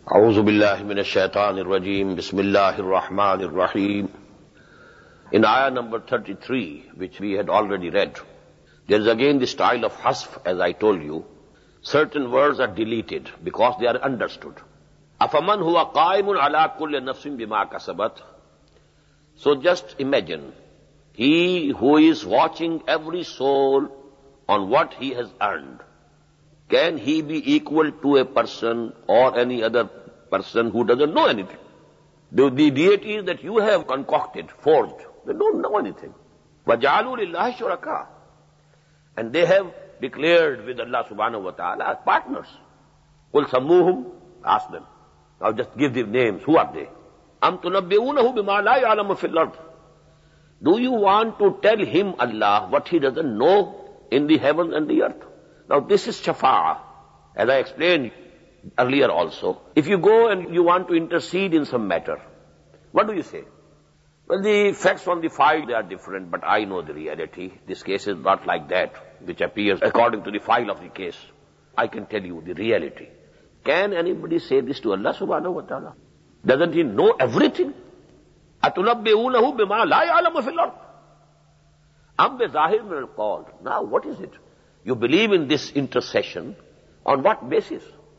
أعوذ بالله من الشيطان الرجيم بسم الله الرحمن الرحيم. In ayah number 33, which we had already read, there is again the style of hasf, as I told you. Certain words are deleted because they are understood. أَفَمَنْ هُوَ قَائِمٌ عَلَى كُلِّ نَفْسٍ بِمَا كَسَبَتْ. So just imagine, he who is watching every soul on what he has earned, can he be equal to a person or any other person who doesn't know anything? The deities that you have concocted, forged, they don't know anything. وَجَعَلُوا لِلَّهِ شُرَكَاءَ. And they have declared with Allah subhanahu wa ta'ala as partners. قُلْ سَمُّوهُمْ. Ask them. Now just give the names. Who are they? أَمْ تُنَبِّئُونَهُ بِمَا لَا يَعْلَمُ فِي الْأَرْضِ. Do you want to tell him, Allah, what he doesn't know in the heaven and the earth? Now this is shafa'ah, as I explained earlier also. If you go and you want to intercede in some matter, what do you say? Well, the facts on the file, they are different, but I know the reality. This case is not like that, which appears according to the file of the case. I can tell you the reality. Can anybody say this to Allah subhanahu wa ta'ala? Doesn't he know everything? أَتُنَبِّئُونَهُ بِمَا لَا يَعْلَمُ فِي الْأَرْضِ أَمْ بِظَاهِرٍ مِنَ الْقَوْلِ. Now what is it? You believe in this intercession on what basis?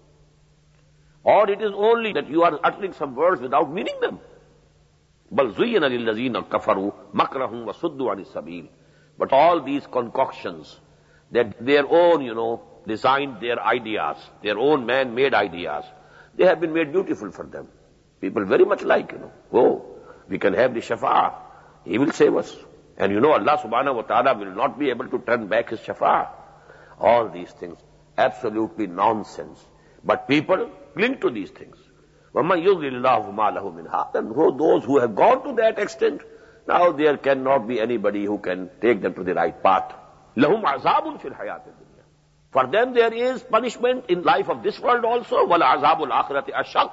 Or it is only that you are uttering some words without meaning them. بَلْ زُيِّنَ لِلَّذِينَ كَفَرُوا مَكْرَهُمْ وَصُدُّوا عَنِ السَّبِيلِ. But all these concoctions, that their own, designed their ideas, their own man-made ideas, they have been made beautiful for them. People very much like, we can have the shafa'ah. He will save us. And Allah subhanahu wa ta'ala will not be able to turn back his shafa'ah. All these things, absolutely nonsense. But people cling to these things. وَمَنْ يُضْلِلِ اللَّهُ مَا لَهُ مِنْ هَادٍ. And those who have gone to that extent, now there cannot be anybody who can take them to the right path. لَهُمْ عَذَابٌ فِي الْحَيَاةِ الدُّنْيَا. For them there is punishment in life of this world also. وَلَعَذَابُ الْآخِرَةِ أَشَقُّ.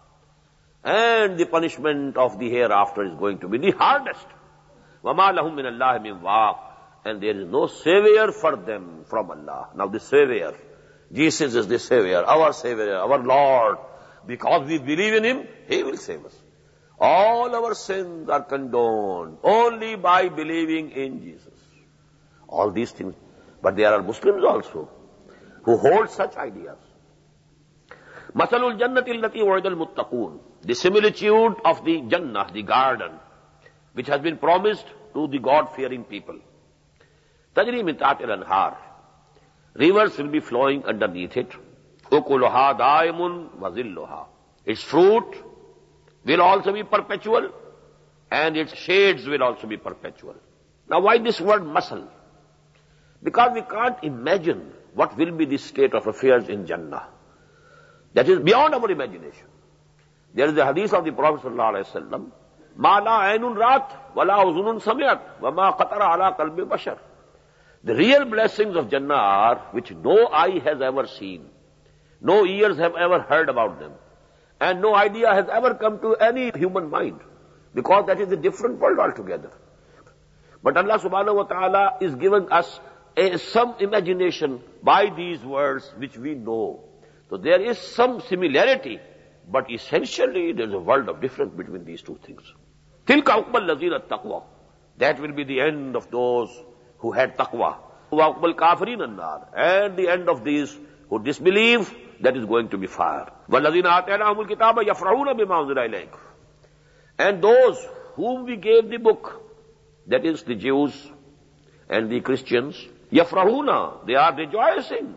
And the punishment of the hereafter is going to be the hardest. وَمَا لَهُمْ مِنَ اللَّهِ مِنْ وَاقٍ. And there is no savior for them from Allah. Now the savior, Jesus is the savior, our Lord. Because we believe in him, he will save us. All our sins are condoned only by believing in Jesus. All these things. But there are Muslims also who hold such ideas. مَثَلُ الْجَنَّةِ الَّتِي وَعِدَ الْمُتَّقُونَ. The similitude of the Jannah, the garden, which has been promised to the God-fearing people. تجری من تحت الانہار. Rivers will be flowing underneath it. أكلها دائم وظلها. Its fruit will also be perpetual, and its shades will also be perpetual. Now why this word masal? Because we can't imagine what will be the state of affairs in Jannah. That is beyond our imagination. There is a hadith of the Prophet ﷺ, مَا لَا عَيْنٌ رَأَتْ وَلَا أُذُنٌ سَمِعَتْ وَمَا قَطَرَ عَلَىٰ قَلْبِ بَشَرٍ. The real blessings of Jannah are which no eye has ever seen, no ears have ever heard about them, and no idea has ever come to any human mind, because that is a different world altogether. But Allah subhanahu wa ta'ala is giving us some imagination by these words which we know. So there is some similarity, but essentially there is a world of difference between these two things. تِلْكَ عُقْبَ الَّذِينَ اتَّقْوَى. That will be the end of those who had taqwa. وَعُقْبَ الْكَافِرِينَ النَّارِ. And the end of these who disbelieve, that is going to be fire. وَالَّذِينَ آتَيْنَاهُمُ الْكِتَابَ يَفْرَحُونَ بِمَا أُنزِلَ إِلَيْكَ. And those whom we gave the book, that is the Jews and the Christians, يَفْرَحُونَ, they are rejoicing.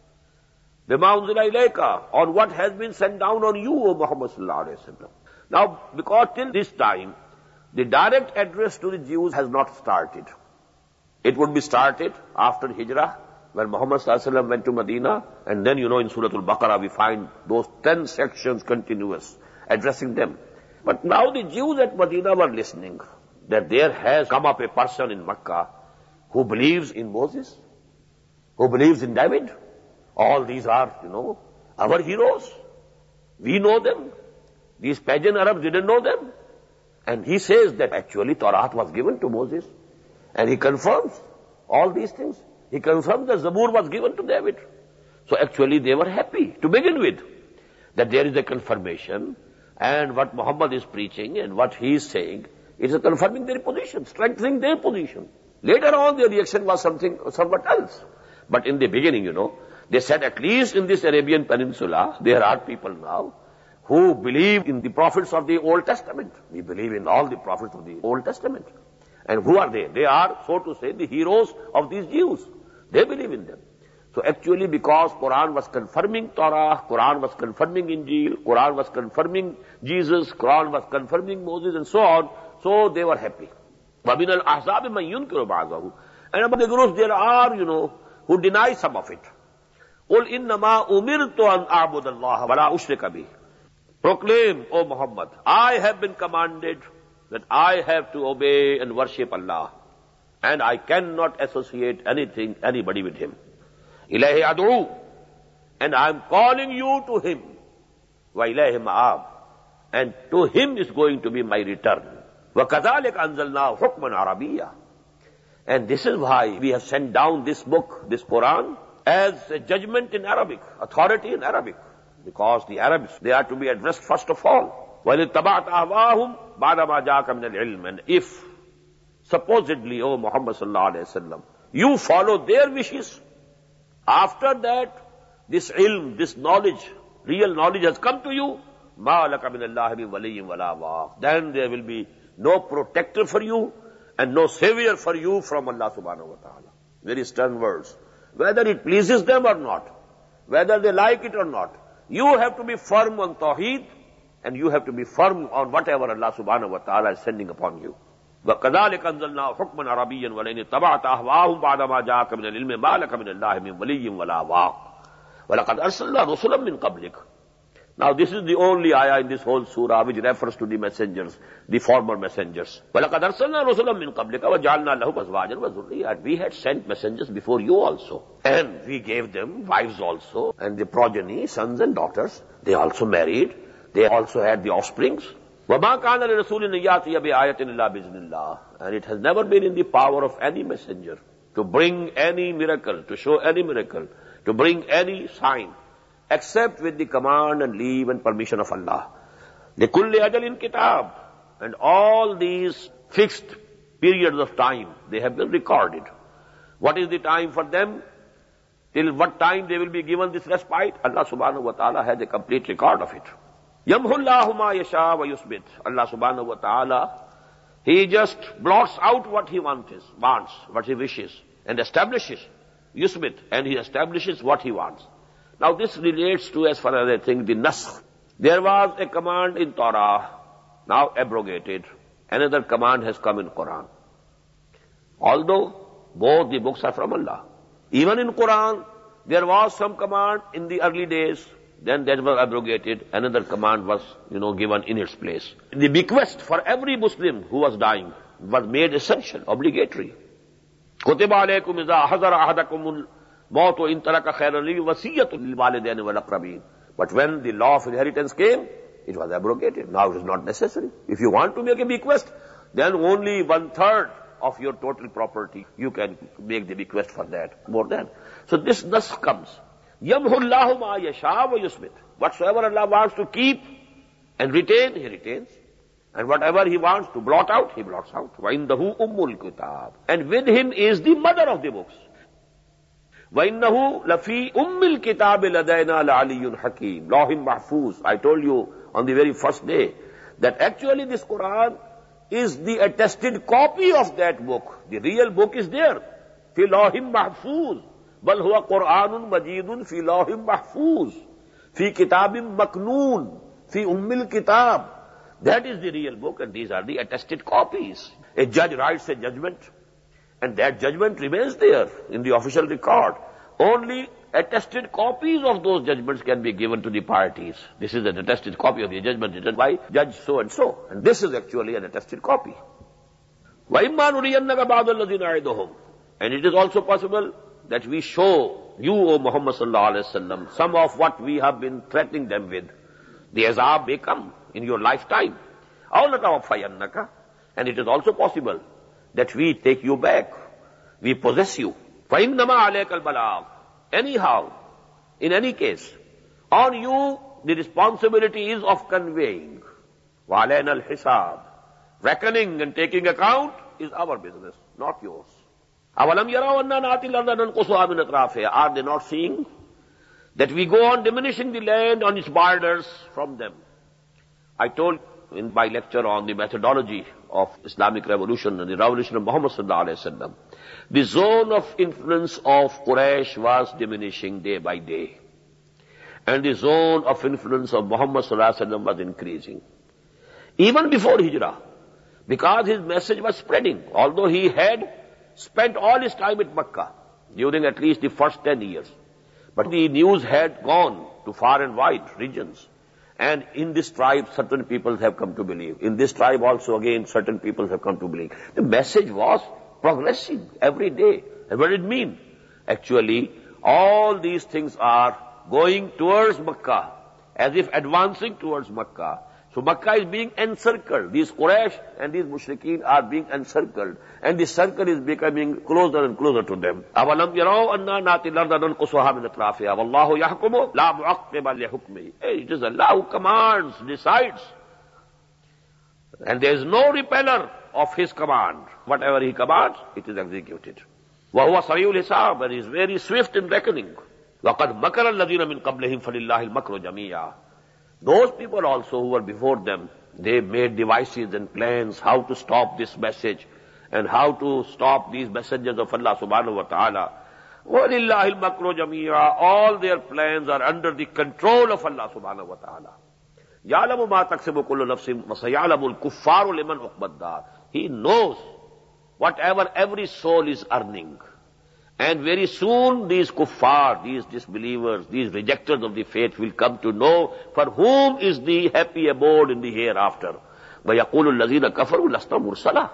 بِمَا أُنزِلَ إِلَيْكَ, on what has been sent down on you, O Muhammad sallallahu alayhi wa sallam. Now, because till this time, the direct address to the Jews has not started. It would be started after Hijrah, when Muhammad sallallahu alaihi wasallam went to Medina, and then in Surah Al-Baqarah we find those 10 sections continuous, addressing them. But now the Jews at Medina were listening, that there has come up a person in Makkah who believes in Moses, who believes in David. All these are, our heroes. We know them. These pagan Arabs didn't know them. And he says that actually Torah was given to Moses. And he confirms all these things. He confirms that Zabur was given to David. So actually they were happy to begin with. that there is a confirmation, and what Muhammad is preaching and what he is saying, it is confirming their position, strengthening their position. Later on, their reaction was somewhat else. But in the beginning, they said at least in this Arabian Peninsula, there are people now who believe in the prophets of the Old Testament. We believe in all the prophets of the Old Testament. And who are they? They are, so to say, the heroes of these Jews. They believe in them. So actually, because Quran was confirming Torah, Quran was confirming Injil, Quran was confirming Jesus, Quran was confirming Moses, and so on, so they were happy. وَمِنَ الْأَحْزَابِ مَنْ يُنْكِرُ بَعْضَهُ. And among the groups there are, who deny some of it. قُلْ إِنَّمَا أُمِرْتُ أَنْ أَعْبُدَ اللَّهَ وَلَا أُشْرِكَ بِهِ. Proclaim, O Muhammad, I have been commanded that I have to obey and worship Allah, and I cannot associate anybody with Him. إِلَيْهِ أَدْعُو, and I am calling you to Him. وَإِلَيْهِ مَآبٍ, and to Him is going to be my return. وَكَذَلِكَ أَنزَلْنَاهُ حُكْمًا عَرَبِيًّا. And this is why we have sent down this book, this Quran, as a judgment in Arabic, authority in Arabic. Because the Arabs, they are to be addressed first of all. وَلِتَّبَعْتَ أَهْوَاهُمْ بَعْدَ مَا جَاءَكَ مِنَ الْعِلْمِ. And if, supposedly, O Muhammad sallallahu alayhi wa sallam, you follow their wishes, after that, this ilm, this knowledge, real knowledge has come to you, مَا لَكَ مِنَ اللَّهِ مِنْ وَلِيٍّ وَلَا وَاقٍ. Then there will be no protector for you and no savior for you from Allah subhanahu wa ta'ala. Very stern words. Whether it pleases them or not, whether they like it or not, you have to be firm on Tawheed, and you have to be firm on whatever Allah subhanahu wa ta'ala is sending upon you. وَكَذَلِكَ أَنزَلْنَاهُ حُكْمًا عَرَبِيًّا وَلَئِنِ اتَّبَعْتَ أَهْوَاهُمْ بَعْدَ مَا جَاءَكَ مِنَ الْعِلْمِ مَا لَكَ مِنَ اللَّهِ مِنْ وَلِيٍّ وَلَا وَاقٍ وَلَقَدْ أَرْسَلْنَا رُسُلًا مِنْ قَبْلِكَ. Now this is the only ayah in this whole surah which refers to the messengers, the former messengers. وَلَقَدْ أَرْسَلْنَا رُسُلًا مِنْ قَبْلِكَ وَجَعَلْنَا لَهُمْ أَزْوَاجًا وَذُرِّيَّةً. And we had sent messengers before you also. And we gave them wives also, and the progeny, sons and daughters. They also married. They also had the offsprings. وَمَا كَانَ لِرَسُولٍ أَن يَأْتِيَ بِآيَةٍ إِلَّا بِإِذْنِ اللَّهِ. And it has never been in the power of any messenger to bring any miracle, to show any miracle, to bring any sign, except with the command and leave and permission of Allah. لِكُلِّ أَجَلٍ كِتَابٍ. And all these fixed periods of time, they have been recorded. What is the time for them? Till what time they will be given this respite? Allah subhanahu wa ta'ala has a complete record of it. يَمْحُ اللَّهُ مَا يَشَاءُ وَيُثْبِتُ. Allah subhanahu wa ta'ala, He just blots out what He wants, what He wishes, and establishes, yusbit, and He establishes what He wants. Now this relates to, as far as I think, the nasakh. There was a command in Torah, now abrogated. Another command has come in Quran. Although both the books are from Allah. Even in Quran, there was some command in the early days, then that was abrogated. Another command was, given in its place. The bequest for every Muslim who was dying was made essential, obligatory. كُتِبَ عَلَيْكُمْ إِذَا حَضَرَ أَحَدَكُمُ الْمَوْتُ إِنْ تَرَكَ خَيْرًا لِلْوَصِيَّةُ لِلْوَالِدَيْنِ وَالْأَقْرَبِينَ. But when the law of inheritance came, it was abrogated. Now it is not necessary. If you want to make a bequest, then only 1/3 of your total property, you can make the bequest for that, more than. So this thus comes. يَمْحُ اللَّهُ مَا يَشَاءُ وَيُثْبِتُ. Whatsoever Allah wants to keep and retain, He retains. And whatever He wants to blot out, He blots out. وَإِنَّهُ أُمُّ الْكِتَابِ. And with Him is the mother of the books. وَإِنَّهُ لَفِي أُمِّ الْكِتَابِ لَدَيْنَا لَعَلِيٌّ حَكِيمٌ. Lawhim Mahfuz. I told you on the very first day that actually this Quran is the attested copy of that book. The real book is there. فِي لَوْحٍ مَحْفُوظٍ بَلْ هُوَ قُرْآنٌ مَجِيدٌ فِي لَوْحٍ مَحْفُوظٍ فِي كِتَابٍ مَكْنُونٍ فِي أُمِّ الْكِتَابِ. That is the real book, and these are the attested copies. A judge writes a judgment, and that judgment remains there in the official record. Only attested copies of those judgments can be given to the parties. This is an attested copy of the judgment written by Judge so-and-so. And this is actually an attested copy. وَإِمَّا نُرِيَنَّكَ بَعْضَ الَّذِينَ نَعِدُهُمْ. And it is also possible that we show you, O Muhammad sallallahu alayhi wa sallam, some of what we have been threatening them with. The azab may come in your lifetime. أَوْ نَتَوَفَّيَنَّكَ. And it is also possible that we take you back. We possess you. فَإِنَّمَا عَلَيْكَ الْبَلَاغُ. Anyhow, in any case, on you the responsibility is of conveying. وَعَلَيْنَا الْحِسَابِ. Reckoning and taking account is our business, not yours. أَوَلَمْ يَرَوْا أَنَّا نَأْتِي الْأَرْضَ نَنْقُصُهَا مِنْ أَطْرَافِهَا. Are they not seeing that we go on diminishing the land on its borders from them? I told in my lecture on the methodology of Islamic revolution and the revolution of Muhammad sallallahu alaihi wasallam, the zone of influence of Quraysh was diminishing day by day. And the zone of influence of Muhammad sallallahu alaihi wasallam was increasing. Even before Hijrah, because his message was spreading, although he had spent all his time at Makkah during at least the first 10 years. But the news had gone to far and wide regions. And in this tribe, certain people have come to believe. In this tribe also, again, certain people have come to believe. The message was progressing every day. And what did it mean? Actually, all these things are going towards Makkah, as if advancing towards Makkah. So Makkah is being encircled. These Quraysh and these Mushrikeen are being encircled. And the circle is becoming closer and closer to them. أَوَلَمْ يَرَوْا أَنَّا نَأْتِي الْأَرْضَ نَنْقُصُهَا مِنْ أَطْرَافِهَا وَاللَّهُ يَحْكُمُ لَا مُعَقِّبَ لِحُكْمِهِ. It is Allah who commands, decides. And there is no repeller of His command. Whatever He commands, it is executed. وَهُوَ سَرِيعُ الْحِسَابِ. And He is very swift in reckoning. وَقَدْ مَكَرَ الَّذِينَ مِنْ قَبْلِهِمْ فَلِلَّهِ الْمَكْرُ جَمِيعًا. Those people also who were before them, they made devices and plans how to stop this message and how to stop these messengers of Allah subhanahu wa ta'ala. وَلِلَّهِ الْمَكْرُ جَمِيعًا. All their plans are under the control of Allah subhanahu wa ta'ala. يَعْلَمُ مَا تَكْسِبُ كُلُّ نَفْسٍ وَسَيَعْلَمُ الْكُفَّارُ لِمَنْ عُقْبَى الدَّارِ. He knows whatever every soul is earning. And very soon these kuffar, these disbelievers, these rejectors of the faith will come to know for whom is the happy abode in the hereafter. وَيَقُولُ الَّذِينَ كَفَرُوا لَسْتَ مُرْسَلًا.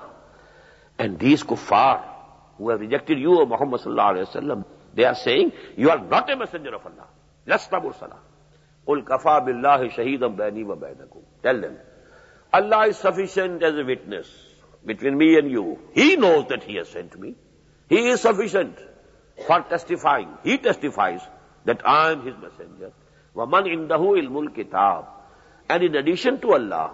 And these kuffar who have rejected you, O Muhammad sallallahu alayhi wa sallam, they are saying, you are not a messenger of Allah. لَسْتَ مُرْسَلًا. قُلْ كَفَى بِاللَّهِ شَهِيدًا بَيْنِي وَبَيْنَكُمْ. Tell them, Allah is sufficient as a witness between me and you. He knows that He has sent me. He is sufficient for testifying. He testifies that I am His messenger. وَمَنْ إِنْدَهُ إِلْمُ الْكِتَابِ. And in addition to Allah,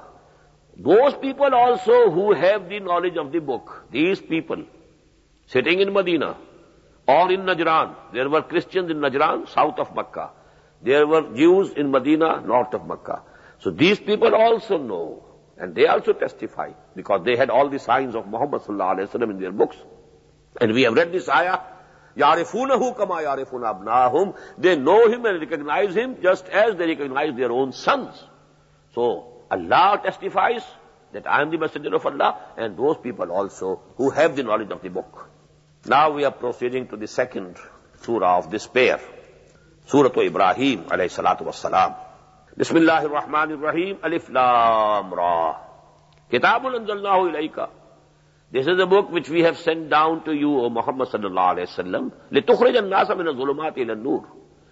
those people also who have the knowledge of the book, these people sitting in Medina or in Najran, there were Christians in Najran, south of Makkah. There were Jews in Medina, north of Makkah. So these people also know, and they also testify, because they had all the signs of Muhammad sallallahu alaihi wasallam in their books. And we have read this ayah, يَعْرِفُونَهُ كَمَا يَعْرِفُونَ أَبْنَاهُمْ. They know Him and recognize Him just as they recognize their own sons. So Allah testifies that I am the messenger of Allah, and those people also who have the knowledge of the book. Now we are proceeding to the second surah of this pair, Surah Ibrahim alayhi salatu wassalam. Bismillahir Rahmanir Rahim. Alif Lam Ra. Kitabun anzalnahu ilayka. This is a book which we have sent down to you, O Muhammad sallallahu alayhi wa sallam, لِتُخْرِجَ النَّاسَ مِنَ الظُّلُمَاتِ إِلَى النُّورِ.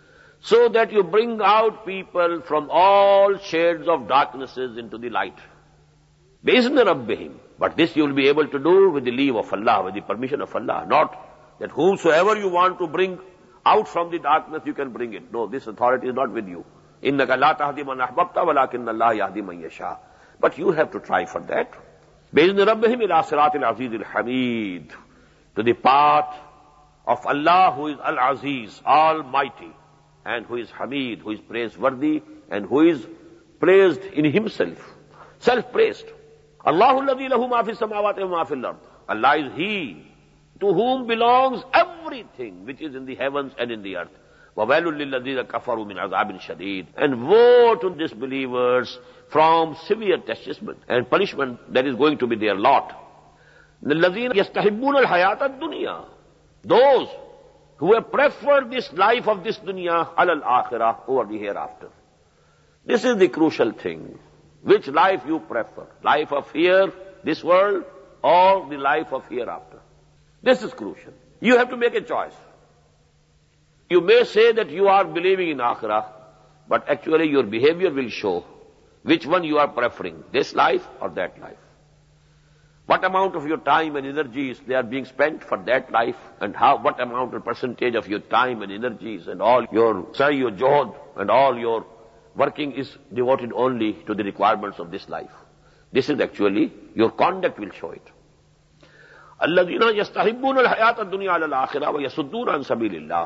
So that you bring out people from all shades of darknesses into the light. بِإِذْنِ رَبِّهِمْ. But this you will be able to do with the leave of Allah, with the permission of Allah. Not that whomsoever you want to bring out from the darkness, you can bring it. No, this authority is not with you. إِنَّكَ لَا تَهْدِي مَنْ أَحْبَبْتَ وَلَكِنَّ اللَّهَ يَهْدِي مَنْ يَشَاءُ. But you have to try for that. بِإِذْنِ رَبِّهِمْ إِلَىٰ صِرَاطِ الْعَزِيزِ الْحَمِيدِ. To the path of Allah who is Al-Aziz, Almighty, and who is Hamid, who is praiseworthy, and who is praised in Himself, self-praised. Allahu alladhi lahu ma fi samawati wa ma fi al-ard. Allah is He to whom belongs everything which is in the heavens and in the earth. وَوَيْلٌ لِلَّذِينَ كَفَرُوا مِنْ عَذَابٍ شَدِيدٍ. And woe to disbelievers from severe chastisement and punishment that is going to be their lot. الَّذِينَ يَسْتَحِبُّونَ الْحَيَاةَ الدُّنْيَا. Those who have preferred this life of this dunya عَلَى الْآخِرَةِ, over the hereafter. This is the crucial thing. Which life you prefer? Life of here, this world, or the life of hereafter? This is crucial. You have to make a choice. You may say that you are believing in Akhirah, but actually your behavior will show which one you are preferring, this life or that life. What amount of your time and energies they are being spent for that life, and what amount of percentage of your time and energies and all your johd and all your working is devoted only to the requirements of this life. This is actually, your conduct will show it. الَّذِينَ يَسْتَحِبُّونَ الْحَيَاةَ الدُّنْيَا عَلَى الْآخِرَةِ وَيَصُدُّونَ عَنْ سَبِيلِ اللَّهِ.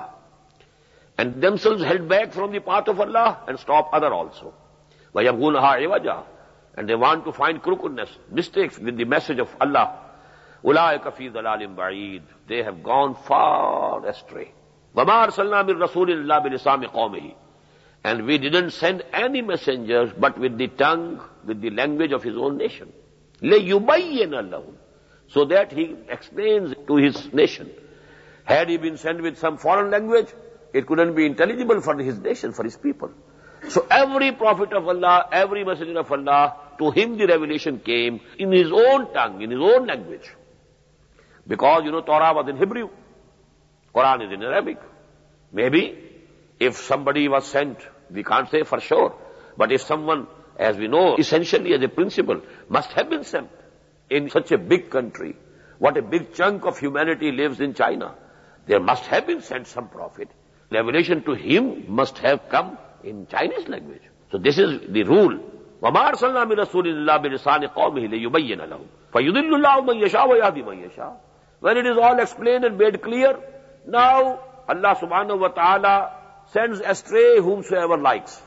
And themselves held back from the path of Allah and stop other also. وَيَبْغُونَهَا عِوَجًا. And they want to find crookedness, mistakes with the message of Allah. أُولَٰئِكَ فِي ضَلَالٍ بَعِيدٍ. They have gone far astray. وَمَا أَرْسَلْنَا مِن رَّسُولٍ إِلَّا بِلِسَانِ قَوْمِهِ. And we didn't send any messengers but with the tongue, with the language of his own nation. لِيُبَيِّنَ لَهُمْ. So that he explains to his nation. Had he been sent with some foreign language, it couldn't be intelligible for his nation, for his people. So every prophet of Allah, every messenger of Allah, to him the revelation came in his own tongue, in his own language. Because, Torah was in Hebrew. Quran is in Arabic. Maybe, if somebody was sent, we can't say for sure. But if someone, as we know, essentially as a principle, must have been sent in such a big country, what a big chunk of humanity lives in China, there must have been sent some prophet. Revelation to him must have come in Chinese language. So this is the rule. وَمَا أَرْسَلْنَا مِن رَّسُولٍ إِلَّا بِلِسَانِ قَوْمِهِ لِيُبَيِّنَ لَهُمْ فَيُضِلُّ اللَّهُ مَن يَشَاءُ وَيَهْدِي مَن يَشَاءُ. When it is all explained and made clear, now Allah subhanahu wa ta'ala sends astray whomsoever likes.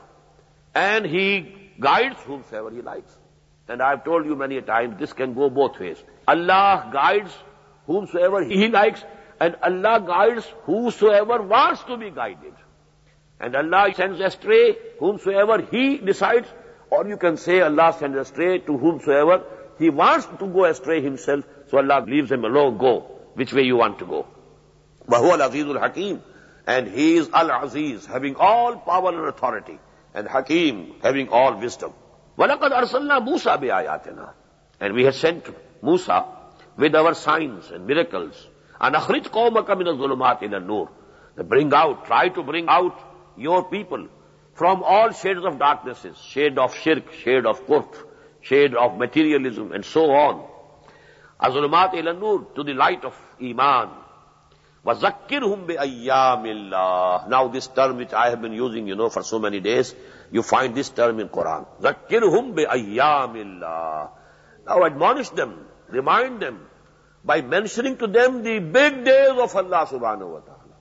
And he guides whomsoever he likes. And I have told you many a time, this can go both ways. Allah guides whomsoever he likes, and Allah guides whosoever wants to be guided. And Allah sends astray whomsoever he decides, or you can say Allah sends astray to whomsoever he wants to go astray himself, so Allah leaves him alone, go which way you want to go. وَهُوَ الْعَزِيزُ الْحَكِيمُ. And he is Al-Aziz, having all power and authority, and Hakim, having all wisdom. وَلَقَدْ أَرْسَلْنَا مُوسَى بِآيَاتِنَا. And we have sent Musa with our signs and miracles. أَنْ أَخْرِجْ قَوْمَكَ مِنَ الظُّلُمَاتِ إِلَى النُّورِ. Try to bring out your people from all shades of darknesses, shade of shirk, shade of kufr, shade of materialism, and so on. الظُّلُمَاتِ إِلَى النُّورِ, to the light of Iman. وَذَكِّرْهُمْ بِأَيَّامِ اللَّهِ. Now this term which I have been using, for so many days, you find this term in Quran. ذَكِّرْهُمْ بِأَيَّامِ اللَّهِ. Now admonish them, remind them, by mentioning to them the big days of Allah subhanahu wa ta'ala.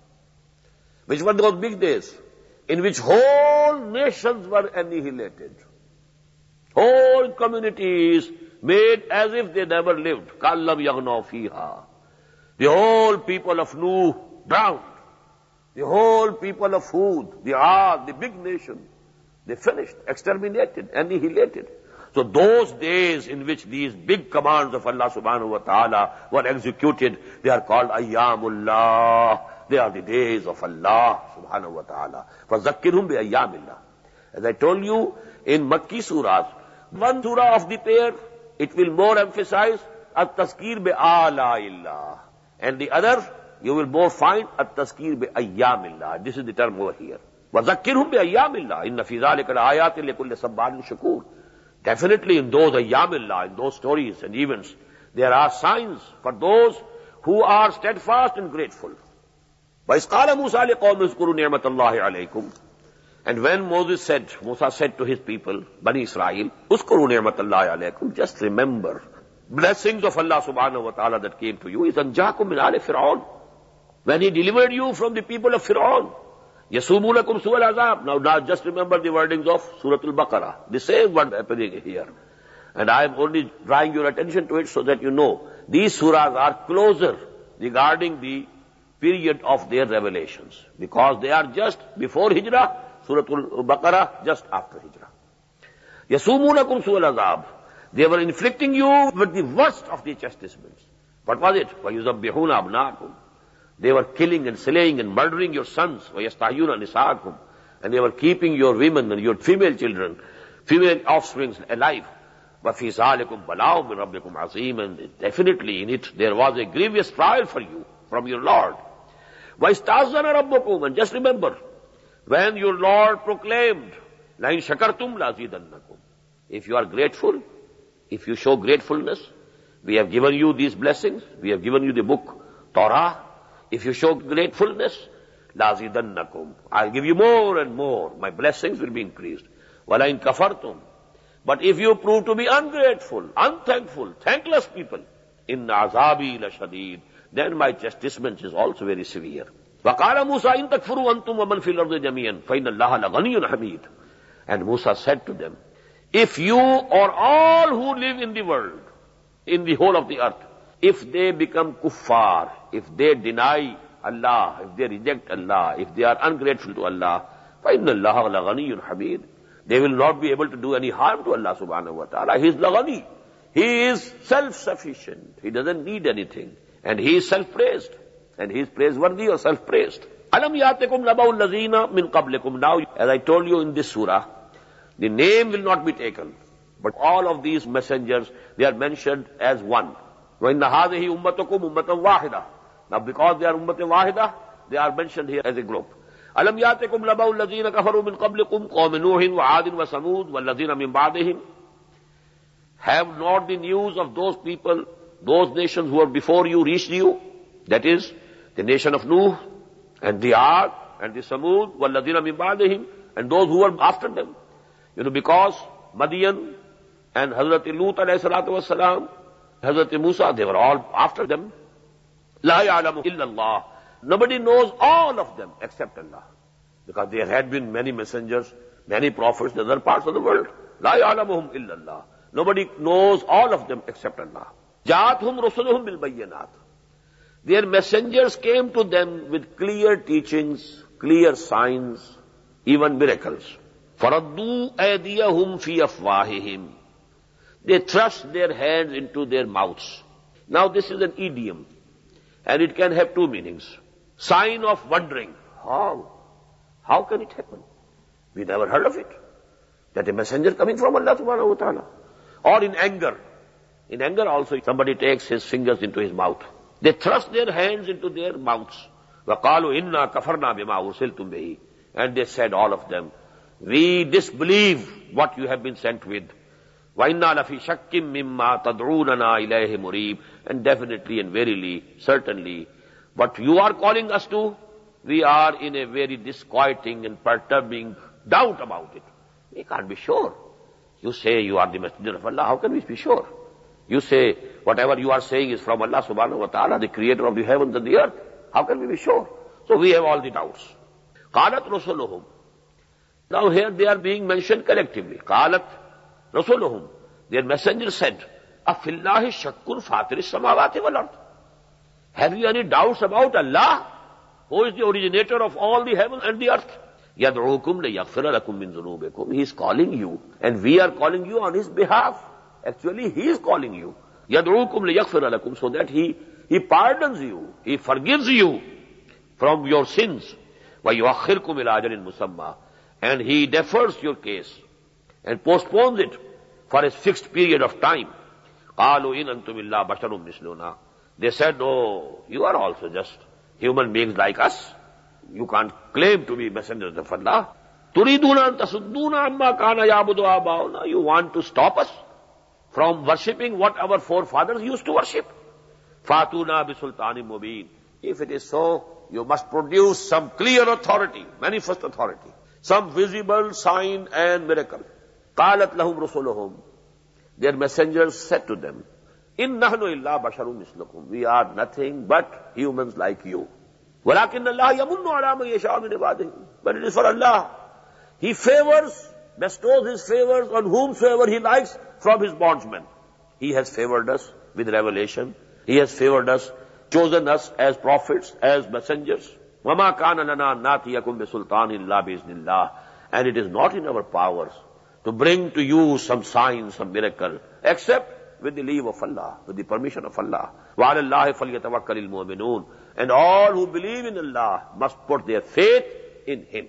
Which were those big days? In which whole nations were annihilated. Whole communities made as if they never lived. كَالَّمْ يَغْنَوْا فِيهَا. The whole people of Nuh drowned. The whole people of Hud, the Aad, the big nation, they finished, exterminated, annihilated. So those days in which these big commands of Allah subhanahu wa ta'ala were executed, they are called Ayyamullah. They are the days of Allah subhanahu wa ta'ala. فَذَكِّرْهُمْ بِأَيَّامِ اللَّهِ. As I told you, in Makki surahs, one surah of the pair, it will more emphasize at-tazkir bi-ālā'illah. And the other, you will more find at-tazkir bi-ayyāmillah. This is the term over here. وَذَكِّرْهُمْ بِأَيَّامِ اللَّهِ إِنَّ فِي ذَلِكَ لَآيَاتٍ لِكُلِّ صَبَّارٍ شَكُورٍ. Definitely in those ayyamillah, in those stories and events, there are signs for those who are steadfast and grateful. وَإِذْ قَالَ مُوسَى لِقَوْمِهِ اذْكُرُوا نِعْمَةَ اللَّهِ عَلَيْكُمْ. And when Musa said to his people, Bani Israel, اذْكُرُوا نِعْمَةَ اللَّهِ عَلَيْكُمْ, just remember blessings of Allah subhanahu wa ta'ala that came to you. إِذْ أَنْجَاكُمْ مِنْ آلِ فِرْعَوْنَ. When he delivered you from the people of Fir'aun. يَسُومُونَكُمْ سُوءَ الْعَذَابِ. Now just remember the wordings of Surah Al-Baqarah. The same word happening here. And I am only drawing your attention to it so that you know. These surahs are closer regarding the period of their revelations. Because they are just before Hijrah, Surah Al-Baqarah just after Hijrah. يَسُومُونَكُمْ سُوءَ الْعَذَابِ. They were inflicting you with the worst of the chastisements. What was it? وَيُذَبِّحُونَ أَبْنَاءَكُمْ. They were killing and slaying and murdering your sons. وَيَسْتَحْيُونَ نِسَاءَكُمْ. And they were keeping your women and your female children, female offsprings alive. وَفِي ذَلِكُمْ بَلَاءٌ مِّن رَبِّكُمْ عَظِيمٌ. And definitely in it there was a grievous trial for you from your Lord. وَإِسْتَأْذَنَ رَبُّكُمْ. And just remember, when your Lord proclaimed, لَإِن شَكَرْتُمْ لَأَزِيدَنَّكُمْ. If you are grateful, if you show gratefulness, we have given you these blessings, we have given you the book, Torah. If you show gratefulness, لَأَزِيدَنَّكُمْ. I'll give you more and more. My blessings will be increased. وَلَئِن كَفَرْتُمْ. But if you prove to be ungrateful, unthankful, thankless people, إِنَّ عَذَابِي لَشَدِيدٌ, then my chastisement is also very severe. وَقَالَ مُوسَى إِن تَكْفُرُوا أَنْتُمْ وَمَنْ فِي الْأَرْضِ جَمِيعًا فَإِنَّ اللَّهَ لَغَنِيٌّ حَمِيدٌ. And Musa said to them, if you or all who live in the world, in the whole of the earth, if they become kuffar, if they deny Allah, if they reject Allah, if they are ungrateful to Allah, فَإِنَّ اللَّهَ لَغَنِيٌّ حَمِيدٌ. They will not be able to do any harm to Allah subhanahu wa ta'ala. He is laghani. He is self-sufficient. He doesn't need anything. And he is self-praised. And he is praiseworthy or self-praised. Alam ya'tikum naba'ul lazina min qablikum. Now, as I told you in this surah, the name will not be taken. But all of these messengers, they are mentioned as one. وَإِنَّ هَذِهِ أُمَّتُكُمْ أُمَّةً وَاحِدَةً. Now, because they are ummatan wahida, they are mentioned here as a group. أَلَمْ يَأْتِكُمْ نَبَأُ الَّذِينَ كَفَرُوا مِنْ قَبْلِكُمْ قَوْمِ نُوحٍ وَعَادٍ وَثَمُودَ وَالَّذِينَ مِنْ بَعْدِهِمْ. Have not the news of those people, those nations who were before you reached you? That is, the nation of Nuh, and the Aad, and the Samud, وَالَّذِينَ مِنْ بَعْدِهِمْ, and those who were after them. Because Madian and Hazrat Lut alayhi salatu wassalam, Hazrat Musa, they were all after them. لَا يَعْلَمُ إِلَّا اللَّهِ. Nobody knows all of them except Allah. Because there had been many messengers, many prophets in other parts of the world. لَا يَعْلَمُهُمْ إِلَّا اللَّهِ. Nobody knows all of them except Allah. جَاءَتْهُمْ رُسُلُهُمْ بِالْبَيِّنَاتِ. Their messengers came to them with clear teachings, clear signs, even miracles. فَرَدُّوا أَيْدِيَهُمْ فِي أَفْوَاهِهِمْ. They thrust their hands into their mouths. Now this is an idiom, and it can have two meanings. Sign of wondering. How can it happen? We never heard of it. That a messenger coming from Allah subhanahu wa ta'ala. Or in anger. In anger also somebody takes his fingers into his mouth. They thrust their hands into their mouths. وَقَالُوا إِنَّا كَفَرْنَا بِمَا أُرْسِلْتُمْ بِهِ. And they said, all of them, we disbelieve what you have been sent with. وَإِنَّا لَفِي شَكٍّ مِّمَّا تَدْعُونَنَا إِلَيْهِ مُرِيبٍ. And definitely and verily, certainly, what you are calling us to, we are in a very disquieting and perturbing doubt about it. We can't be sure. You say you are the messenger of Allah, how can we be sure? You say whatever you are saying is from Allah subhanahu wa ta'ala, the creator of the heavens and the earth. How can we be sure? So we have all the doubts. قَالَتْ رُسُلُهُمْ. Now here they are being mentioned collectively. قَالَتْ رُسُلُهُمْ. Their messenger said, أَفِي اللَّهِ شَكٌّ فَاطِرِ السَّمَاوَاتِ وَالْأَرْضِ. Have you any doubts about Allah, who is the originator of all the heaven and the earth? يَدْعُوكُمْ لِيَغْفِرَ لَكُمْ مِنْ ذُنُوبِكُمْ. He is calling you, and we are calling you on his behalf. Actually, he is calling you. يَدْعُوكُمْ لِيَغْفِرَ لَكُمْ. So that he pardons you, he forgives you from your sins. وَيُؤَخِّرْكُمْ إِلَىٰ أَجَلٍ مُّسَمًّى. And he defers your case and postpones it for a fixed period of time. قَالُوا إِنْ أَنْتُمْ إِلَّا بَشَرٌ مِثْلُنَا. They said, no, you are also just human beings like us. You can't claim to be messengers of Allah. تُرِيدُونَ أَن تَصُدُّونَ عَمَّا كَانَ يَعْبُدُ آبَاؤُنَا. You want to stop us from worshipping what our forefathers used to worship. فَاتُونَا بِسُلْطَانٍ مُبِينٍ. If it is so, you must produce some clear authority, manifest authority, some visible sign and miracle. قَالَتْ لَهُمْ رُسُلُهُمْ. Their messengers said to them, إِن نَحْنُ إِلَّا بَشَرٌ مِثْلُكُمْ. We are nothing but humans like you. وَلَكِنَّ اللَّهَ يَمُنُّ عَلَىٰ مَن يَشَاءُ مِنْ عِبَادِهِ. But it is for Allah. He bestows his favors on whomsoever he likes from his bondsmen. He has favored us with revelation. He has favored us, chosen us as prophets, as messengers. وَمَا كَانَ لَنَا نَاتِيَكُمْ بِسُلْطَانٍ إِلَّا بِإِذْنِ اللَّهِ. And it is not in our powers to bring to you some sign, some miracle, except with the leave of Allah, with the permission of Allah. وَعَلَى اللَّهِ فَلْيَتَوَكَّلِ الْمُؤْمِنُونَ. And all who believe in Allah must put their faith in Him.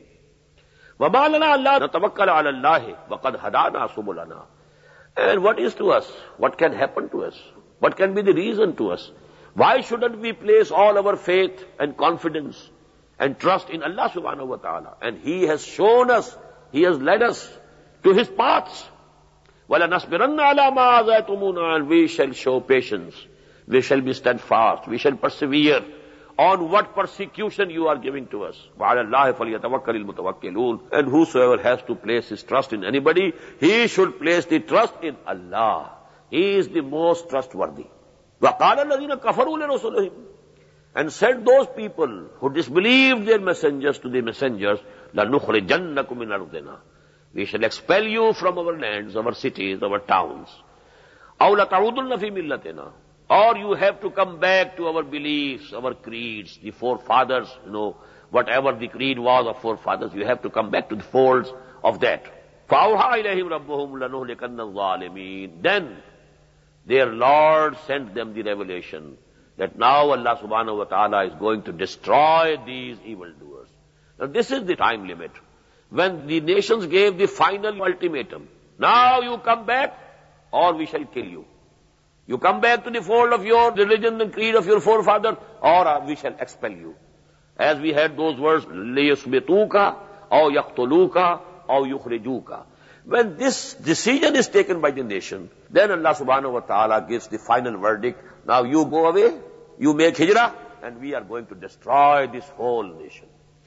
وَمَا لَنَا أَلَّا نَتَوَكَّلَ عَلَى اللَّهِ وَقَدْ هَدَانَا سُبُلَنَا. And what is to us? What can happen to us? What can be the reason to us? Why shouldn't we place all our faith and confidence and trust in Allah subhanahu wa ta'ala? And He has shown us, He has led us to His paths. وَلَنَصْبِرَنَّ عَلَى مَا آذَيْتُمُونَا. And we shall show patience. We shall be steadfast. We shall persevere on what persecution you are giving to us. وَعَلَى اللَّهِ فَلْيَتَوَكَّلِ الْمُتَوَكِّلُونَ. And whosoever has to place his trust in anybody, he should place the trust in Allah. He is the most trustworthy. وَقَالَ الَّذِينَ كَفَرُوا لِرُسُلِهِمْ. And said those people who disbelieved their messengers to the messengers, لَنُخْرِجَنَّكُمْ مِنْ أَرْضِنَا. We shall expel you from our lands, our cities, our towns. أَوْ لَتَعُودُنَّ فِي مِلَّتِنَا. Or you have to come back to our beliefs, our creeds, the forefathers, whatever the creed was of forefathers, you have to come back to the folds of that. فَأَوْحَى إِلَيْهِمْ رَبُّهُمْ لَنُهْلِكَنَّ الظَّالِمِينَ. Then their Lord sent them the revelation that now Allah subhanahu wa ta'ala is going to destroy these evildoers. Now this is the time limit. When the nations gave the final ultimatum, now you come back or we shall kill you. You come back to the fold of your religion and creed of your forefather, or we shall expel you. As we had those words, لِيُثْبِتُوكَ أَوْ يَقْتُلُوكَ أَوْ يُخْرِجُوكَ. When this decision is taken by the nation, then Allah subhanahu wa ta'ala gives the final verdict. Now you go away, you make hijrah, and we are going to destroy this whole nation.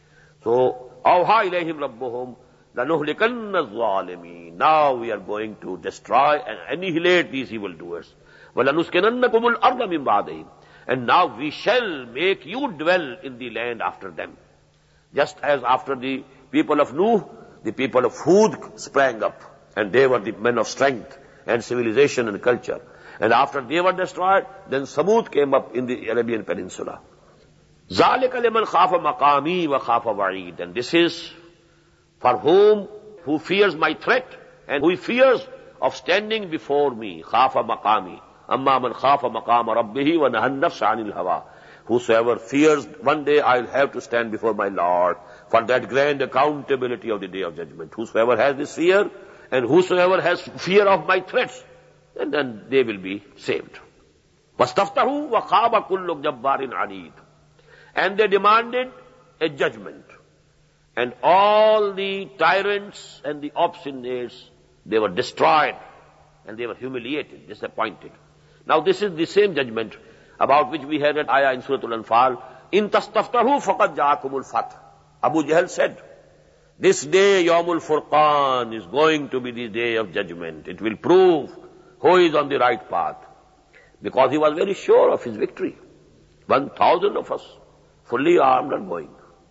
So, أَوْحَى إِلَيْهِمْ رَبُّهُمْ لَنُهْلِكَنَّ الظَّالِمِينَ. Now we are going to destroy and annihilate these evildoers. وَلَنُسْكِنَنَّكُمُ الْأَرْضَ مِنْ بَعْدِهِمْ. And now we shall make you dwell in the land after them. Just as after the people of Nuh, the people of Hud sprang up, and they were the men of strength and civilization and culture. And after they were destroyed, then Samud came up in the Arabian Peninsula. ذَلِكَ لِمَنْ خَافَ مَقَامِي وَخَافَ وَعِيدٍ. And this is for who fears my threat and who fears of standing before me. خَافَ مَقَامِي. أَمَّا مَنْ خَافَ مَقَامَ رَبِّهِ وَنَهَى النَّفْسَ عَنِ الْهَوَىٰ. Whosoever fears one day I'll have to stand before my Lord for that grand accountability of the day of judgment. Whosoever has this fear and whosoever has fear of my threats, and then they will be saved. وَاسْتَفْتَحُوا وَخَابَ كُلُّ جَبَّارٍ عَنِيدٍ. And they demanded a judgment. And all the tyrants and the obstinates, they were destroyed and they were humiliated, disappointed. Now this is the same judgment about which we had an ayah in Surah Al-Anfal. إِن تَسْتَفْتَحُوا فَقَدْ جَاءَكُمُ الْفَتْحُ. Abu Jahl said, this day, Yawmul Furqan, is going to be the day of judgment. It will prove who is on the right path. Because he was very sure of his victory. 1,000 of us, fully armed, are going.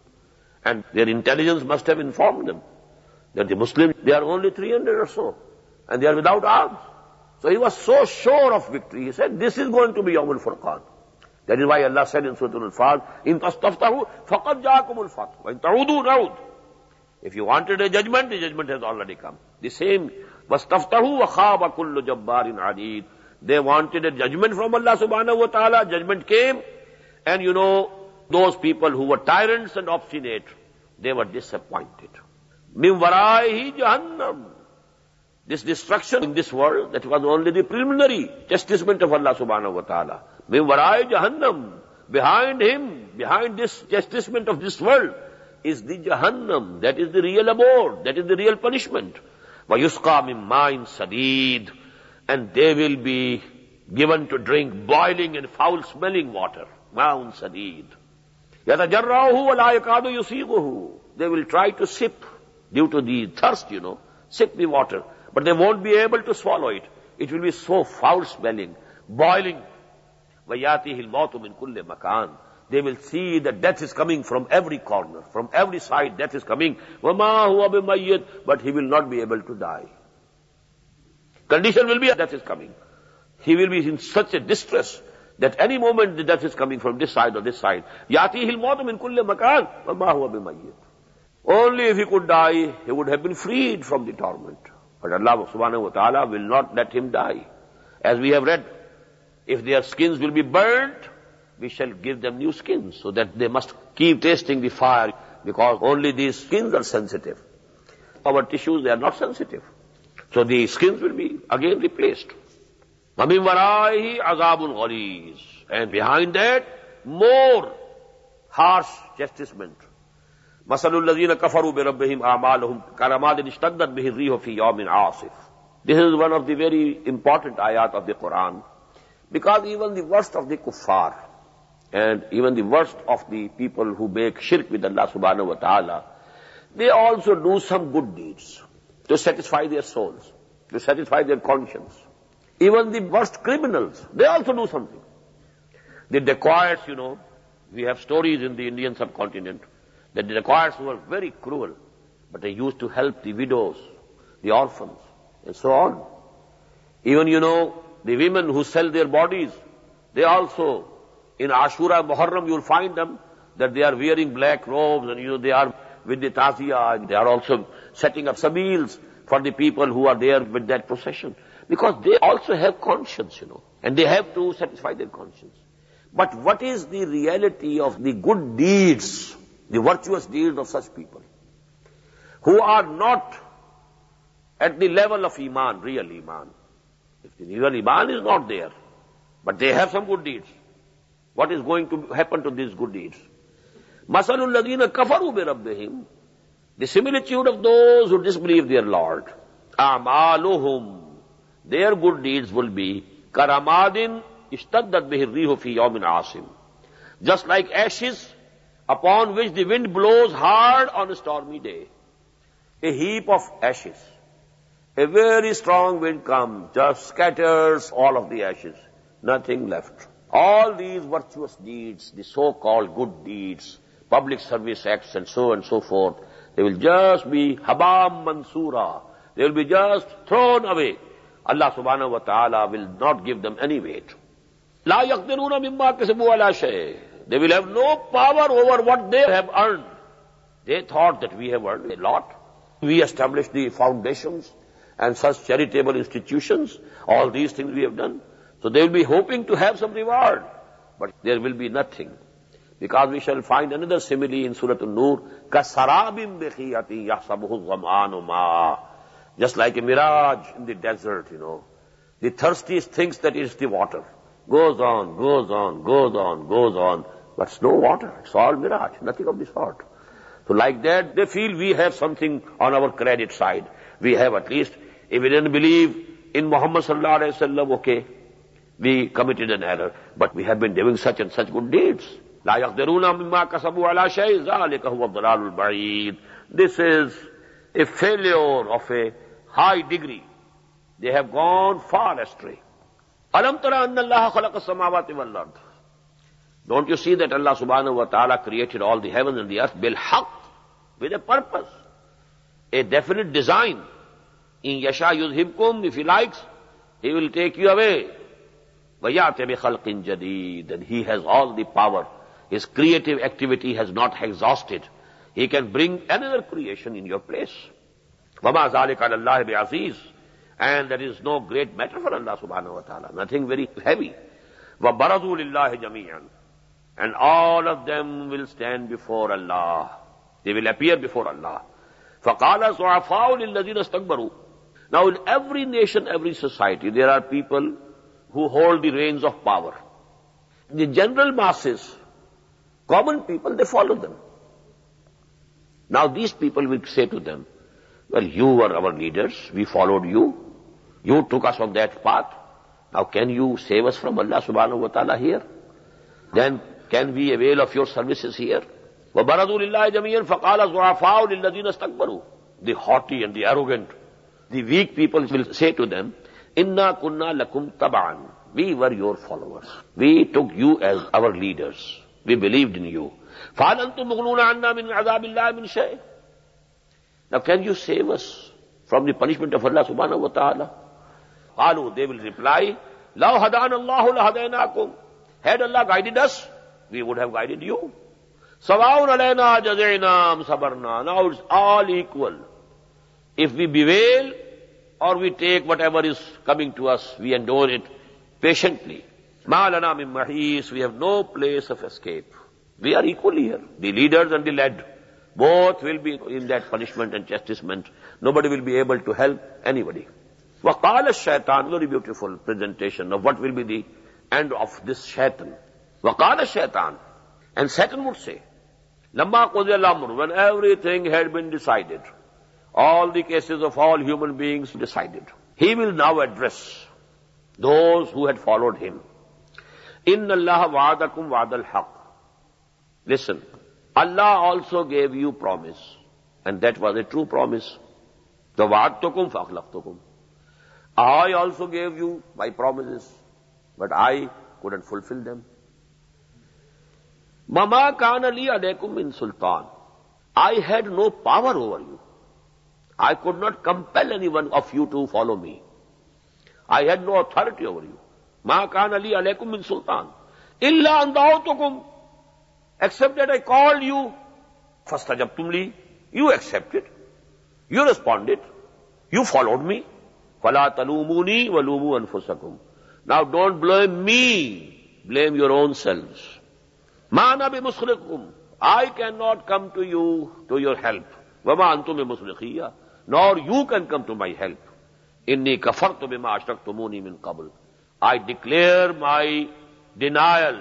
And their intelligence must have informed them that the Muslims, they are only 300 or so, and they are without arms. So he was so sure of victory. He said, this is going to be Yawmul Furqan. That is why Allah said in Surah Al-Anfal, إِن تَسْتَفْتَحُوا فَقَدْ جَاءَكُمُ الْفَتْحُ وَإِن تَعُودُوا نَعُودْ. If you wanted a judgment, the judgment has already come. The same, وَاسْتَفْتَحُوا وَخَابَ كُلُّ جَبَّارٍ عَنِيدٍ. They wanted a judgment from Allah subhanahu wa ta'ala. Judgment came, and those people who were tyrants and obstinate, they were disappointed. مِنْ وَرَائِهِ جَهَنَّمْ. This destruction in this world, that was only the preliminary chastisement of Allah subhanahu wa ta'ala. مِنْ وَرَائِهِ جَهَنَّمْ. Behind him, behind this chastisement of this world, is the Jahannam. That is the real abode. That is the real punishment. وَيُسْقَى مِنْ مَاءٍ سَدِيدٍ. And they will be given to drink boiling and foul-smelling water. مَاءٌ سَدِيدٍ. يَتَجَرَّعُهُ وَلَا يَكَادُ يُسِيغُهُ. They will try to sip due to the thirst, sip the water. But they won't be able to swallow it. It will be so foul-smelling, boiling. وَيَاتِهِ الْمَوْتُ مِنْ كُلِّ مَكَانٍ. They will see that death is coming from every corner, from every side death is coming. وَمَا هُوَ بِمَيِّتٍ. But he will not be able to die. Condition will be death is coming. He will be in such a distress that any moment the death is coming from this side or this side. يَاتِهِ الْمَوْتُ مِنْ كُلِّ مَكَانٍ وَمَا هُوَ بِمَيِّتٍ. Only if he could die, he would have been freed from the torment. But Allah subhanahu wa ta'ala will not let him die. As we have read, if their skins will be burnt, we shall give them new skins, so that they must keep tasting the fire, because only these skins are sensitive. Our tissues, they are not sensitive. So the skins will be again replaced. وَمِنْ وَرَائِهِ عَذَابٌ غَلِيظٌ. And behind that, more harsh chastisement. مَثَلُ الَّذِينَ كَفَرُوا بِرَبِّهِمْ أَعْمَالُهُمْ كَرَمَادٍ اشْتَدَّتْ بِهِ الرِّيحُ فِي يَوْمٍ عَاصِفٍ. This is one of the very important ayat of the Quran, because even the worst of the kuffar, and even the worst of the people who make shirk with Allah subhanahu wa ta'ala, they also do some good deeds to satisfy their souls, to satisfy their conscience. Even the worst criminals, they also do something. The dacoits, we have stories in the Indian subcontinent that the dacoits were very cruel, but they used to help the widows, the orphans, and so on. Even, the women who sell their bodies, they also, in Ashura, Muharram, you'll find them that they are wearing black robes and, they are with the taziyah, and they are also setting up sabils for the people who are there with that procession. Because they also have conscience, and they have to satisfy their conscience. But what is the reality of the good deeds, the virtuous deeds of such people, who are not at the level of Iman, real Iman? If the real Iman is not there, but they have some good deeds, what is going to happen to these good deeds? Masalul ladina kafaru bi rabbihim, the similitude of those who disbelieve their Lord. A'maluhum, their good deeds will be karamadin ishtaddat bihi rihu fi yawmin asim, just like ashes upon which the wind blows hard on a stormy day. A heap of ashes. A very strong wind comes, just scatters all of the ashes. Nothing left. All these virtuous deeds, the so-called good deeds, public service acts and so forth, they will just be habam mansura. They will be just thrown away. Allah subhanahu wa ta'ala will not give them any weight. La yaqdiruna mimma kasabu ala shay. They will have no power over what they have earned. They thought that we have earned a lot. We established the foundations and such charitable institutions. All these things we have done. So they will be hoping to have some reward. But there will be nothing. Because we shall find another simile in Surah An-Nur. Kasarabim bikhiyati yahsabuhu zam'anu ma. Just like a mirage in the desert, The thirstiest thinks that it's the water. Goes on, goes on, goes on, goes on. But it's no water. It's all mirage. Nothing of the sort. So like that, they feel we have something on our credit side. We have at least, if we didn't believe in Muhammad sallallahu alayhi wa sallam, okay, we committed an error. But we have been doing such and such good deeds. لا يقدرون مما كسبوا على شيء ذلك هو الضلال البعيد. This is a failure of a high degree. They have gone far astray. ألم ترى أن الله خلق السماوات والأرض. Don't you see that Allah subhanahu wa ta'ala created all the heavens and the earth بالحق, with a purpose, a definite design. In yasha yuzhibkum, if he likes, he will take you away. وَيَأْتِ بِخَلْقٍ جَدِيدٍ, and he has all the power. His creative activity has not exhausted. He can bring another creation in your place. وَمَا ذَلِكَ عَلَى اللَّهِ بِعَزِيزٍ, and that is no great matter for Allah subhanahu wa ta'ala, nothing very heavy. وَبَرَزُوا لِلَّهِ جَمِيعًا, and all of them will stand before Allah. They will appear before Allah. فَقَالَ ضُعَفَاءُ لِلَّذِينَ اسْتَكْبَرُوا. Now in every nation, every society, there are people who hold the reins of power. The general masses, common people, they follow them. Now these people will say to them, well, you were our leaders, we followed you, you took us on that path, now can you save us from Allah subhanahu wa ta'ala here? Then can we avail of your services here? وَبَرَزُوا لِلَّهِ جَمِيعًا فَقَالَ ضُعَفَاءُ لِلَّذِينَ اسْتَكْبَرُوا. The haughty and the arrogant, the weak people will say to them, إِنَّا كُنَّا لَكُمْ تَبَعًا. We were your followers. We took you as our leaders. We believed in you. فَهَلْ أَنْتُمْ مُغْنُونَ عَنَّا مِنْ عَذَابِ اللَّهِ مِنْ شَيْءٍ. Now can you save us from the punishment of Allah subhanahu wa ta'ala? قالوا, they will reply, لَوْ هَدَانَ اللَّهُ لَهَدَيْنَاكُمْ. Had Allah guided us, we would have guided you. سَوَاءٌ عَلَيْنَا جَزِعْنَا صَبَرْنَا. Now it's all equal. If we bewail or we take whatever is coming to us, we endure it patiently. مَا لَنَا مِن مَحِيصٍ. We have no place of escape. We are equally here. The leaders and the led, both will be in that punishment and chastisement. Nobody will be able to help anybody. وَقَالَ الشَّيْطَانُ. Very beautiful presentation of what will be the end of this shaitan. وَقَالَ الشَّيْطَانُ. And Satan would say, لَمَّا قُضِيَ الْأَمْرُ. When everything had been decided, all the cases of all human beings decided, he will now address those who had followed him Inna Allah wa'adakum wa'adal haq. Listen, Allah also gave you promise, and that was a true promise. The wa'adtukum fa'akhlaftukum. I also gave you my promises, but I couldn't fulfill them. Mama kana li alaykum min sultan. I had no power over you. I could not compel anyone of you to follow me. I had no authority over you. Ma kana li alaykum min sultan. Illa an da'awtukum. Except that I called you. Fastajabtum li. You accepted. You responded. You followed me. Fala talumuni walumu anfusakum. Now don't blame me. Blame your own selves. Ma ana bimusrikhkum. I cannot come to you to your help. Wama antum bimusrikhiyya. Nor you can come to my help. Inni kafartu bima ashraktumuni min qabl. I declare my denial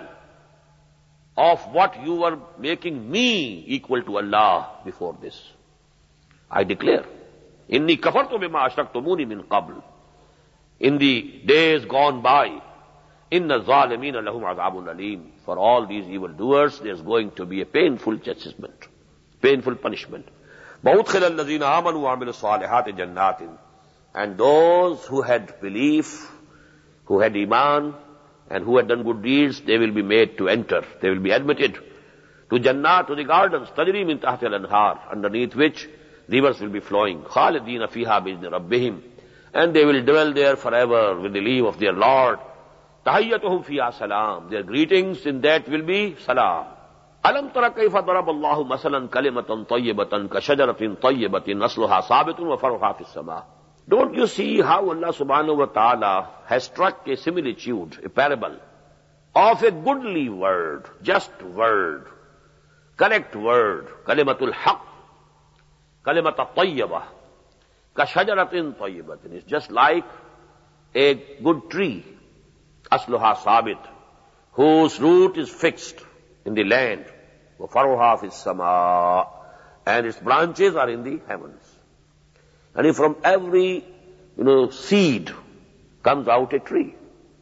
of what you were making me equal to Allah before this. I declare. Inni kafartu bima ashraktumuni min qabl. In the days gone by, inna zalimina lahum azabun alim. For all these evildoers, there's going to be a painful chastisement, painful punishment. وَأُدْخِلَ الَّذِينَ آمَنُوا وَعَمِلُوا الصَّالِحَاتِ جَنَّاتٍ. And those who had belief, who had iman, and who had done good deeds, they will be made to enter. They will be admitted to Jannah, to the gardens, تَجْرِي مِن تَحْتِهَا الْأَنْهَارُ, underneath which rivers will be flowing. خَالِدِينَ فِيهَا بِإِذْنِ رَبِّهِمْ. And they will dwell there forever with the leave of their Lord. تَحِيَّتُهُمْ فِيهَا سَلَامٌ. Their greetings in that will be salam. أَلَمْ تَرَ كَيْفَ ضَرَبَ اللَّهُ مَثَلًا كَلِمَةً طَيِّبَةً كَشَجَرَةٍ طَيِّبَةٍ أَصْلُهَا ثَابِتٌ وَفَرْعُهَا فِي السَّمَاءِ. Don't you see how Allah subhanahu wa ta'ala has struck a similitude, a parable, of a goodly word, just word, correct word, kalimatul haq, kalimatul tayyibah, kashajaratin tayyibatin. It's just like a good tree, asluha sabit, whose root is fixed in the land, wa faruha fis sama, and its branches are in the heavens. And if from every, seed comes out a tree.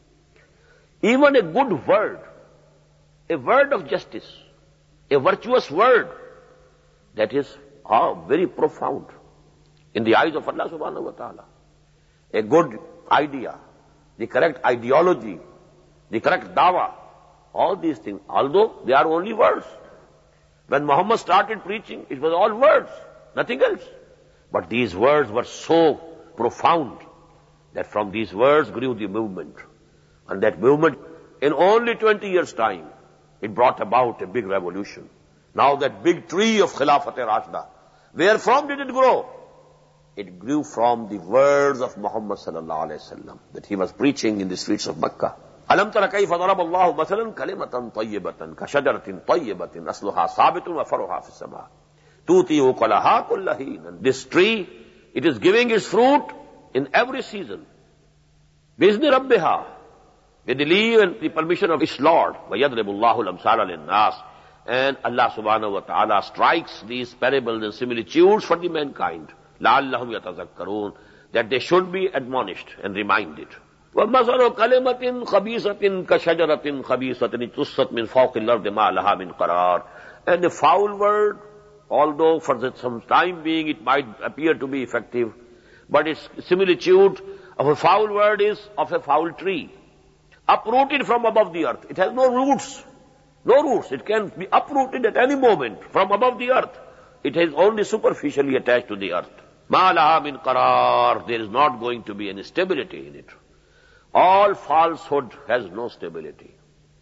Even a good word, a word of justice, a virtuous word, that is very profound in the eyes of Allah subhanahu wa ta'ala. A good idea, the correct ideology, the correct dawah, all these things, although they are only words. When Muhammad started preaching, it was all words, nothing else. But these words were so profound that from these words grew the movement. And that movement, in only 20 years' time, it brought about a big revolution. Now that big tree of Khilafat-e-Rashida, where from did it grow? It grew from the words of Muhammad sallallahu alayhi wa sallam that he was preaching in the streets of Makkah. أَلَمْ تَرَ كَيْفَ ضَرَبَ اللَّهُ مَثَلًا كَلِمَةً طَيِّبَةً كَشَجَرَةٍ طَيِّبَةٍ أَصْلُهَا ثَابِتٌ وَفَرْعُهَا فِي السَّمَاءِ تُؤْتِي أُكُلَهَا كُلَّ حِينٍ. This tree, it is giving its fruit in every season. بِإِذْنِ رَبِّهَا, with the leave and the permission of its Lord. وَيَضْرِبُ اللَّهُ الْأَمْثَالَ لِلنَّاسِ. And Allah subhanahu wa ta'ala strikes these parables and similitudes for the mankind. لَعَلَّهُمْ يَتَذَكَّرُونَ, that they should be admonished and reminded. وَمَثَلُ كَلِمَةٍ خَبِيثَةٍ كَشَجَرَةٍ خَبِيثَةٍ اجْتُثَّتْ مِنْ فَوْقِ الْأَرْضِ مَا لَهَا مِنْ قَرَارٍ. And a foul word, although for some time being it might appear to be effective, but its similitude of a foul word is of a foul tree, uprooted from above the earth. It has no roots. No roots. It can be uprooted at any moment from above the earth. It is only superficially attached to the earth. مَا لَهَا مِنْ قَرَارٍ. There is not going to be any stability in it. All falsehood has no stability.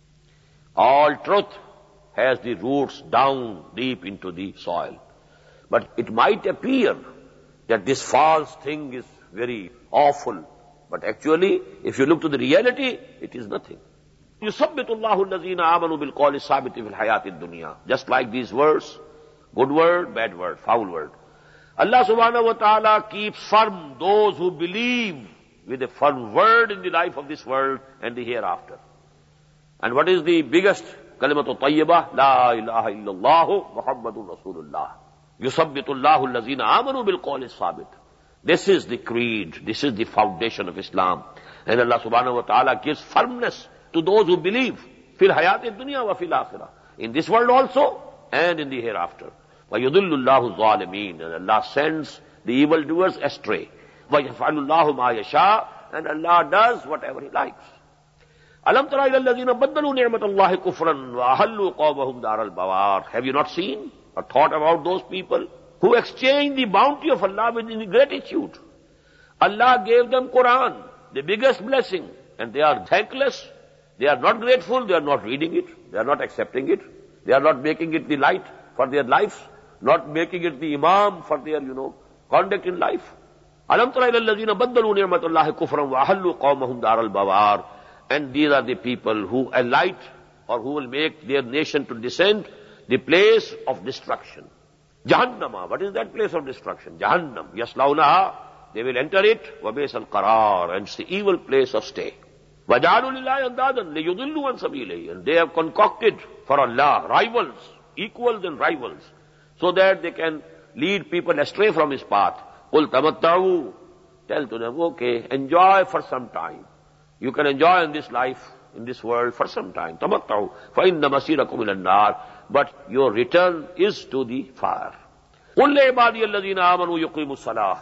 All truth has the roots down deep into the soil. But it might appear that this false thing is very awful. But actually, if you look to the reality, it is nothing. يُثَبِّتُ اللَّهُ الَّذِينَ آمَنُوا بِالْقَوْلِ الثَّابِتِ فِي الْحَيَاةِ الدُّنْيَا. Just like these words, good word, bad word, foul word. Allah subhanahu wa ta'ala keeps firm those who believe with a firm word in the life of this world and the hereafter. And what is the biggest kalimatu tayyibah? La ilaha illallah Muhammadun Rasulullah. Yusabbitu Allahu allazina amanu bil qawli sabit. This is the creed, this is the foundation of Islam. And Allah subhanahu wa ta'ala gives firmness to those who believe. Fil hayati dunya wa fil akhirah. In this world also and in the hereafter. وَيُضِلُّ اللَّهُ الظَّالِمِينَ. And Allah sends the evildoers astray. وَيَفْعَلُ اللَّهُ مَا يَشَاءُ. And Allah does whatever He likes. أَلَمْ تَرَ إِلَى الَّذِينَ بَدَّلُوا نِعْمَةَ اللَّهِ كُفْرًا وَأَحَلُّوا قَوْمَهُمْ دَارَ الْبَوَارِ. Have you not seen or thought about those people who exchanged the bounty of Allah with ingratitude? Allah gave them Quran, the biggest blessing, and they are thankless. They are not grateful. They are not reading it. They are not accepting it. They are not making it the light for their lives, not making it the imam for their, conduct in life. أَلَمْ تَرَ إِلَى الَّذِينَ بَدَّلُوا نِعْمَةَ اللَّهِ كُفْرًا وَأَحَلُّوا قَوْمَهُمْ دَارَ الْبَوَارِ. And these are the people who alight or who will make their nation to descend the place of destruction. Jahannama. What is that place of destruction? Jahannam. Yaslaunaha. They will enter it. وَبِئْسَ الْقَرَارِ. And it's the evil place of stay. وَجَعَلُوا لِلَّهِ أَنْدَادًا لِيُضِلُّوا عَنْ سَبِيلِهِ. And they have concocted for Allah rivals, equals and rivals, so that they can lead people astray from His path. قُلْ تَمَتَّعُوا. Tell to them, okay, enjoy for some time. You can enjoy in this life, in this world for some time. تَمَتَّعُوا فَإِنَّ مَصِيرَكُمْ إِلَى النَّارِ. But your return is to the fire. قُلْ لِعِبَادِيَ الَّذِينَ آمَنُوا يُقِيمُوا الصَّلَاةَ.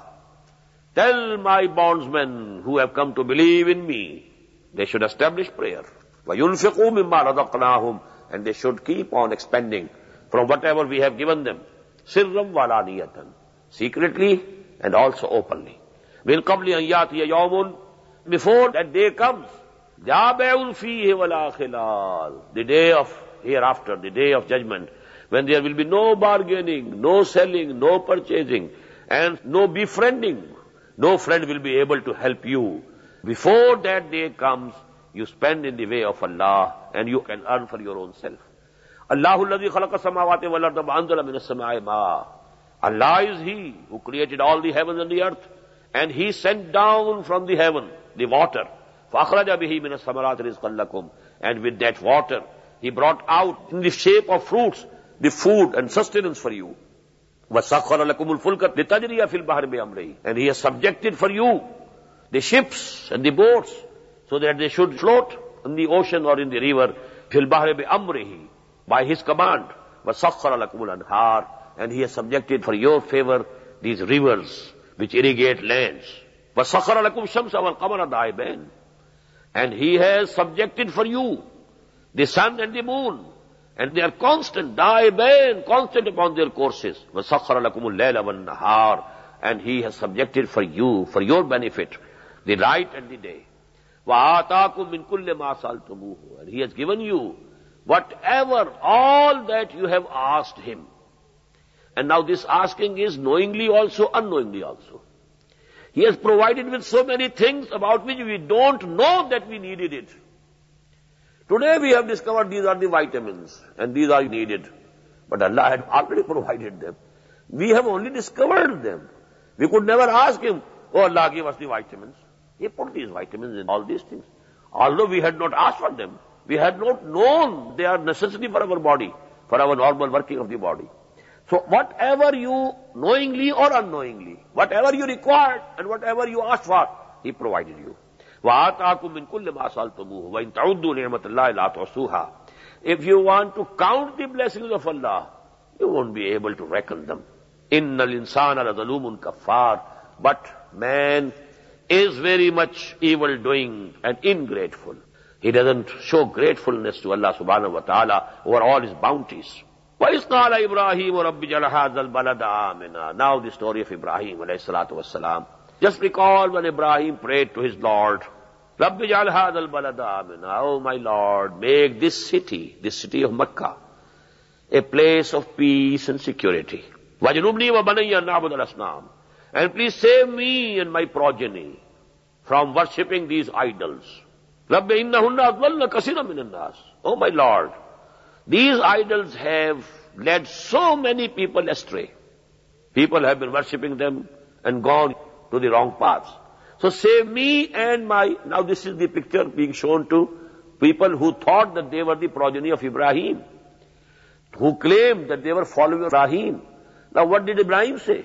Tell my bondsmen who have come to believe in me, they should establish prayer. وَيُنْفِقُوا مِمَّا رَزَقْنَاهُمْ. And they should keep on expending from whatever we have given them. سِرًّا وَعَلَانِيَةً. Secretly and also openly. مِنْ قَبْلِ أَنْ يَأْتِيَ يَوْمٌ. Before that day comes, لَا بَيْعٌ فِيهِ وَلَا خِلَالٌ. The day of hereafter, the day of judgment, when there will be no bargaining, no selling, no purchasing, and no befriending. No friend will be able to help you. Before that day comes, you spend in the way of Allah, and you can earn for your own self. Allahu alladhi khalaqa samawati wal arda wa anzala minas samai ma. Allah is He who created all the heavens and the earth, and He sent down from the heaven the water. فَأَخْرَجَ بِهِ مِنَ الثَّمَرَاتِ رِزْقًا لَكُمْ. And with that water, He brought out in the shape of fruits the food and sustenance for you. وَسَخَّرَ لَكُمُ الْفُلْكَ لِتَجْرِيَ فِي الْبَحْرِ بِأَمْرِهِ. And He has subjected for you the ships and the boats so that they should float in the ocean or in the river. فِي الْبَحْرِ بِأَمْرِهِ. By His command. وَسَخَّرَ لَكُمُ الْأَنْهَارِ. And He has subjected for your favor these rivers which irrigate lands. وَسَخَّرَ لَكُمْ الشَّمْسَ وَالْقَمَرَ دَائِبَيْنِ. And He has subjected for you the sun and the moon. And they are constant, daibain, constant upon their courses. وَسَخَّرَ لَكُمُ اللَّيْلَ وَالنَّهَارِ. And He has subjected for you, for your benefit, the night and the day. وَآتَاكُم مِّن كُلِّ مَا سَأَلْتُمُوهُ. And He has given you whatever, all that you have asked Him. And now this asking is knowingly also, unknowingly also. He has provided with so many things about which we don't know that we needed it. Today we have discovered these are the vitamins and these are needed. But Allah had already provided them. We have only discovered them. We could never ask Him, oh Allah, give us the vitamins. He put these vitamins in all these things. Although we had not asked for them, we had not known they are necessary for our body, for our normal working of the body. So whatever you knowingly or unknowingly, whatever you required and whatever you asked for, He provided you. وَآتَاكُم مِّن كُلِّ مَا سَأَلْتُمُوهُ وَإِن تَعُدُّوا نِعْمَةَ اللَّهِ لَا تُحْصُوهَا. If you want to count the blessings of Allah, you won't be able to reckon them. إِنَّ الْإِنسَانَ لَظَلُومٌ كَفَّارٌ. But man is very much evil-doing and ingrateful. He doesn't show gratefulness to Allah subhanahu wa ta'ala over all His bounties. وَإِذْ قَالَ إِبْرَاهِيمُ رَبِّ اجْعَلْ هَٰذَا الْبَلَدَ آمِنًا. Now the story of Ibrahim alayhi salatu wassalam. Just recall when Ibrahim prayed to his Lord, رَبِّ اجْعَلْ هَٰذَا الْبَلَدَ آمِنًا. Oh my Lord, make this city of Mecca, a place of peace and security. وَجْنُبْنِي وَبَنِيَّ أَن نَّعْبُدَ الْأَصْنَامَ. And please save me and my progeny from worshipping these idols. رَبِّ إِنَّهُنَّ أَضْلَلْنَ كَثِيرًا مِنَ النَّاسِ. Oh my Lord, these idols have led so many people astray. People have been worshipping them and gone to the wrong paths. So save me and my... Now this is the picture being shown to people who thought that they were the progeny of Ibrahim, who claimed that they were following Ibrahim. Now what did Ibrahim say?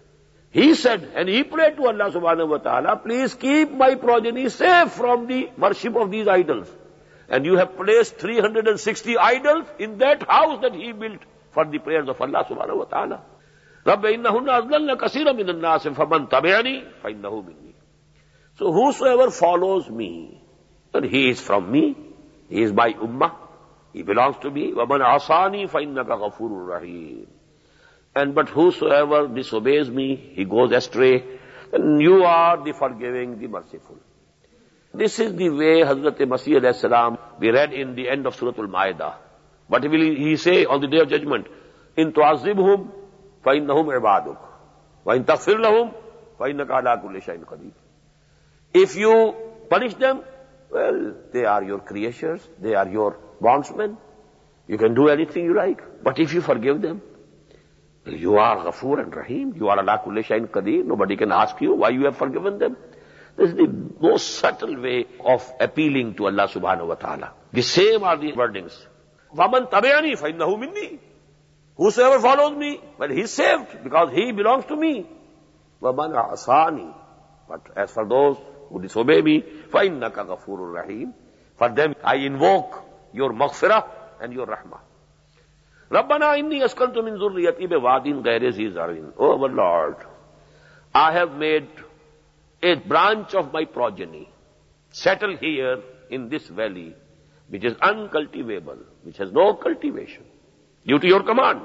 He said, and he prayed to Allah subhanahu wa ta'ala, please keep my progeny safe from the worship of these idols. And you have placed 360 idols in that house that he built for the prayers of Allah subhanahu wa ta'ala. رَبَّ إِنَّهُنَّ أَضْلَلْنَ كَثِيرًا مِنَ النَّاسِ فَمَنْ تَبِعَنِي فَإِنَّهُ مِنِّي. So whosoever follows me, and he is from me, he is my ummah, he belongs to me. وَمَنْ عَصَانِي فَإِنَّكَ غَفُورٌ رَحِيمٌ. And but whosoever disobeys me, he goes astray, and you are the forgiving, the merciful. This is the way Hazrat Masih alayhi salam, we read in the end of Surah Al-Ma'idah. What will he say on the Day of Judgment? In tu'azibhum فَإِنَّهُمْ عِبَادُكَ وَإِن تَغْفِرْ لَهُمْ فَإِنَّكَ عَلَىٰ كُلِّ شَيْءٍ قَدِيرٌ. If you punish them, well, they are your creatures, they are your bondsmen. You can do anything you like. But if you forgive them, you are Ghafoor and Rahim. You are Ala Kulli Shay'in Qadir. Nobody can ask you why you have forgiven them. This is the most subtle way of appealing to Allah subhanahu wa ta'ala. The same are the wordings. وَمَنْ تَبِعَنِي فَإِنَّهُ مِنِّي. Whosoever follows me, well, he is saved because he belongs to me. وَمَنْ عَصَانِي. But as for those who disobey me, فَإِنَّكَ غَفُورٌ رَحِيمٌ. For them I invoke your maghfirah and your rahmah. رَبَّنَا إِنِّي أَسْكَنْتُ مِنْ ذُرِّيَّتِي بِوَادٍ غَيْرِ ذِي زَرْعٍ. Oh our Lord, I have made a branch of my progeny settle here in this valley, which is uncultivable, which has no cultivation, due to your command.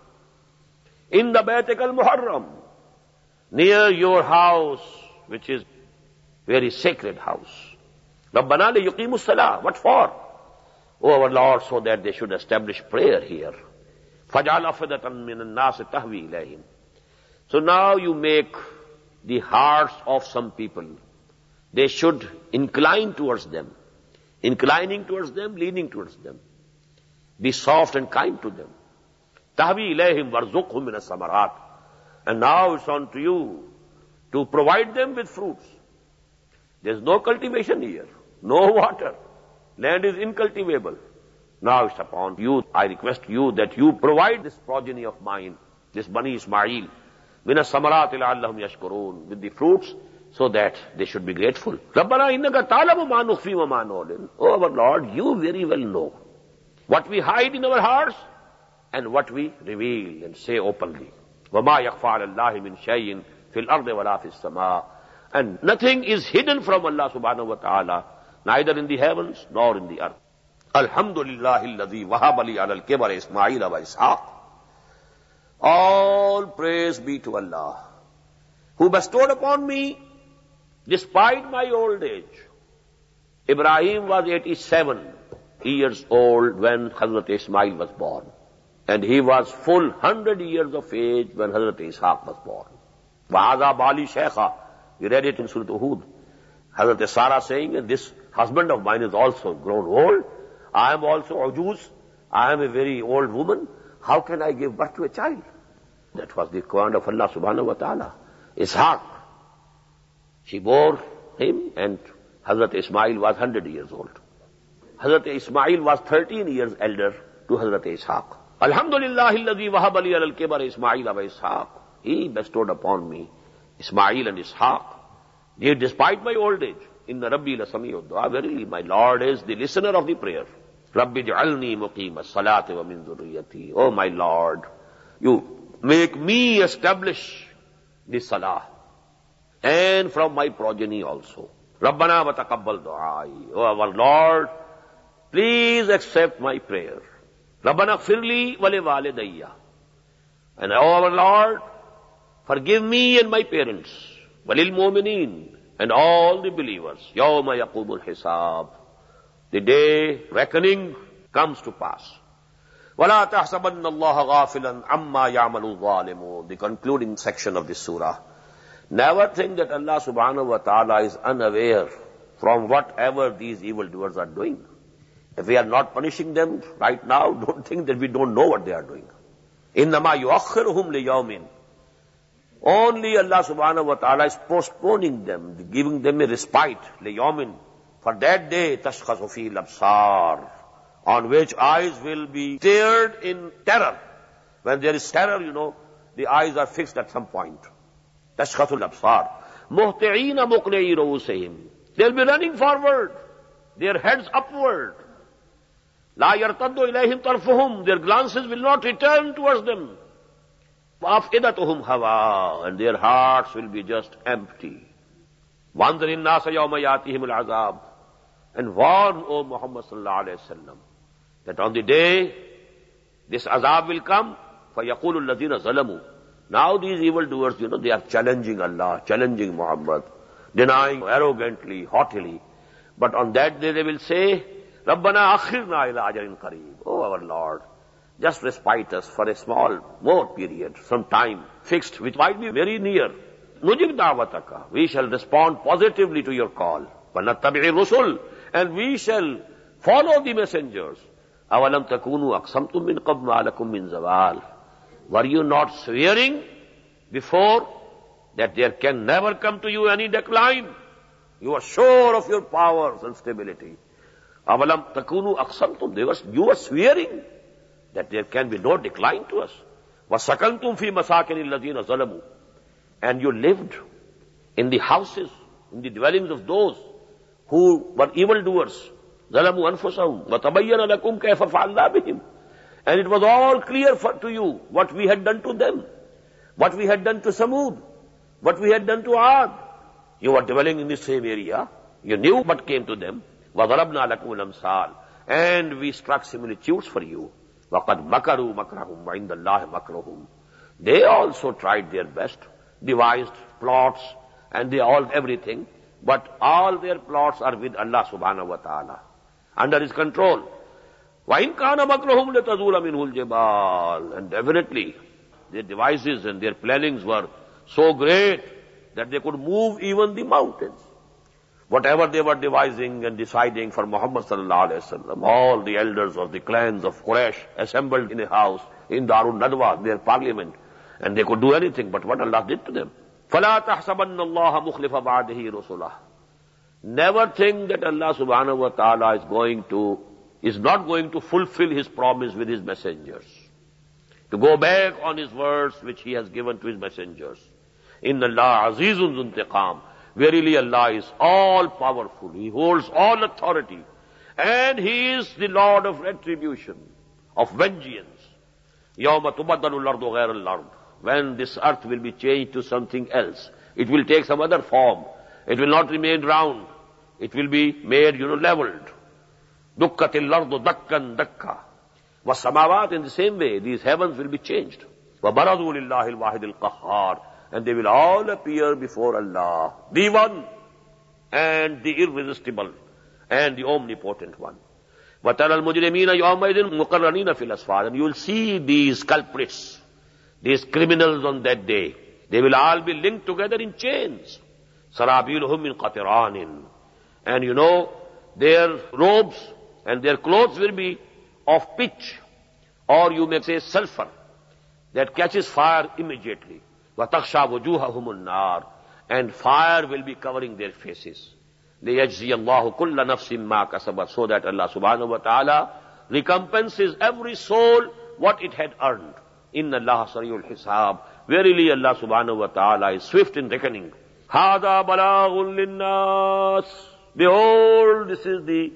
In the Baytik al-Muharram, near your house, which is very sacred house. Rabbana li yuqimu salah. What for? Oh our Lord, so that they should establish prayer here. Faj'al afidatan min an-nas tahwi ilayhim. So now you make the hearts of some people, they should incline towards them. Inclining towards them, leaning towards them. Be soft and kind to them. Tahwi ilayhim warzuqhum min as-samarat. And now it's on to you to provide them with fruits. There's no cultivation here, no water. Land is incultivable. Now it's upon you. I request you that you provide this progeny of mine, this Bani Ismail, min as-samarat la'allahum yashkurun, with the fruits, so that they should be grateful. Rabbana innaka ta'lamu ma nukhfi wa ma nu'lin. Oh our Lord, you very well know what we hide in our hearts and what we reveal and say openly. Wa ma yakhfa 'ala Allahi min shay'in fil ardi wa la fis sama'. And nothing is hidden from Allah subhanahu wa ta'ala, neither in the heavens nor in the earth. Alhamdulillahi alladhi wahaba li 'ala al-kibar Ismail wa Ishaq. All praise be to Allah, who bestowed upon me, despite my old age. Ibrahim was 87 years old when Hazrat Ismail was born. And he was full 100 years of age when Hazrat Ishaq was born. Wa'adha bali shaykha. We read it in Surah Hud. Hazrat Sarah saying, this husband of mine is also grown old. I am also ujuz. I am a very old woman. How can I give birth to a child? That was the command of Allah subhanahu wa ta'ala. Ishaq. She bore him, and Hazrat Ismail was 100 years old. Hazrat Ismail was 13 years elder to Hazrat Ishaq. Alhamdulillahi alladhi wahaba li 'ala al-kibar Ismail wa Ishaq. He bestowed upon me Ismail and Ishaq. Yet despite my old age, inna Rabbi la sami'ud du'a, verily my Lord is the listener of the prayer. Rabbi ja'alni muqima as-salati wa min dhurriyyati. Oh my Lord, you make me establish the salah, and from my progeny also. Rabbana wa taqabbal du'ai. Oh our Lord, please accept my prayer. Rabbana ighfirli wa li walidayya. And oh our Lord, forgive me and my parents. Walil mu'minin, and all the believers. Yawma yaqumul hisab. The day reckoning comes to pass. وَلَا تَحْسَبَنَّ اللَّهَ غَافِلًا عَمَّا يَعْمَلُ الظَّالِمُونَ. The concluding section of this surah. Never think that Allah subhanahu wa ta'ala is unaware from whatever these evildoers are doing. If we are not punishing them right now, don't think that we don't know what they are doing. إِنَّمَا يُؤَخِّرُهُمْ لِيَوْمٍ. Only Allah subhanahu wa ta'ala is postponing them, giving them a respite, لِيَوْمٍ. For that day, تَشْخَصُ فِيهِ الْأَبْصَارِ, on which eyes will be stared in terror. When there is terror, the eyes are fixed at some point. تَشْخَصُ الْأَبْصَارِ مُهْطِعِينَ مُقْنِعِي رُؤُوسِهِمْ. They'll be running forward, their heads upward. La yartaddu ilayhim tarfuhum. Their glances will not return towards them. وَأَفْئِدَتُهُمْ هَوَىٰ. And their hearts will be just empty. وَانذِرِ النَّاسَ يَوْمَ يَأْتِيهِمُ الْعَذَابُ. And warn, O Muhammad sallallahu alayhi wa sallam, that on the day this azab will come, فَيَقُولُ الَّذِينَ ظَلَمُوا. Now these evildoers, they are challenging Allah, challenging Muhammad, denying arrogantly, haughtily. But on that day they will say, رَبَّنَا أَخِّرْنَا إِلَىٰ أَجَلٍ قَرِيبٍ. Oh our Lord, just respite us for a small, more period, some time fixed, which might be very near. نُجِبْ دَعْوَتَكَ. We shall respond positively to your call. وَنَتَّبِعِ الرُّسُلِ. And we shall follow the messengers. أَوَلَمْ تَكُونُوا أَقْسَمْتُم مِّن قَبْلُ مَا لَكُم مِّن زَوَالٍ. Were you not swearing before that there can never come to you any decline? You are sure of your powers and stability. أَوَلَمْ تَكُونُوا أَقْسَمْتُم. You were swearing that there can be no decline to us. وَسَكَنْتُمْ فِي مَسَاكِنِ الَّذِينَ ظَلَمُوا. And you lived in the houses, in the dwellings of those who were evildoers. ظَلَمُوا أَنفُسَهُمْ وَتَبَيَّنَ لَكُمْ كَيْفَ فَعَلْنَا بِهِمْ. And it was all clear to you what we had done to them, what we had done to Samud, what we had done to Ad. You were dwelling in the same area. You knew what came to them. وَضَرَبْنَا لَكُمُ الْأَمْثَالَ. And we struck similitudes for you. وَقَدْ مَكَرُوا مَكْرَهُمْ وَعِنْدَ اللَّهِ مَكْرُهُمْ. They also tried their best, devised plots, and everything. But all their plots are with Allah subhanahu wa ta'ala, under His control. وَإِنْ كَانَ مَكْرُهُمْ لَتَزُولَ مِنْهُ الْجِبَالِ. And definitely, their devices and their plannings were so great that they could move even the mountains. Whatever they were devising and deciding for Muhammad sallallahu alayhi wa sallam, all the elders of the clans of Quraysh assembled in a house in Darun Nadwa, their parliament, and they could do anything but what Allah did to them. فَلَا تَحْسَبَنَّ اللَّهَ مُخْلِفَ بَعْدِهِ رُسُلَهُ. Never think that Allah subhanahu wa ta'ala is not going to fulfill His promise with His messengers, to go back on His words which He has given to His messengers. Inna Allah azizun zuntiqam. Verily Allah is all powerful. He holds all authority. And He is the Lord of retribution, of vengeance. يَوْمَ تُبَدَّلُ الْأَرْضُ غَيْرَ الْأَرْضِ. When this earth will be changed to something else. It will take some other form. It will not remain round. It will be made, leveled. دُكَّتِ الْأَرْضُ دَكًّا دَكًّا. وَالسَّمَاوَاتِ. In the same way, these heavens will be changed. وَبَرَزُوا لِلَّهِ الْوَاحِدِ الْقَهَّارِ. And they will all appear before Allah, the One, and the Irresistible, and the Omnipotent One. وَتَرَى الْمُجْرِمِينَ يَوْمَئِذٍ مُقَرَّنِينَ فِي الْأَصْفَادِ. And you will see these culprits, these criminals on that day. They will all be linked together in chains. سَرَابِيلُهُمْ مِنْ قَطِرَانٍ. And their robes and their clothes will be of pitch, or you may say sulfur, that catches fire immediately. وَتَخْشَى وُجُوهَهُمُ النَّارِ. And fire will be covering their faces. لِيَجْزِيَ اللَّهُ كُلَّ نَفْسٍ مَا كَسَبَتْ. So that Allah subhanahu wa ta'ala recompenses every soul what it had earned. إِنَّ اللَّهَ سَرِيعُ الْحِسَابِ. Verily Allah subhanahu wa ta'ala is swift in reckoning. هَذَا بَلَاغٌ لِلنَّاسِ. Behold, this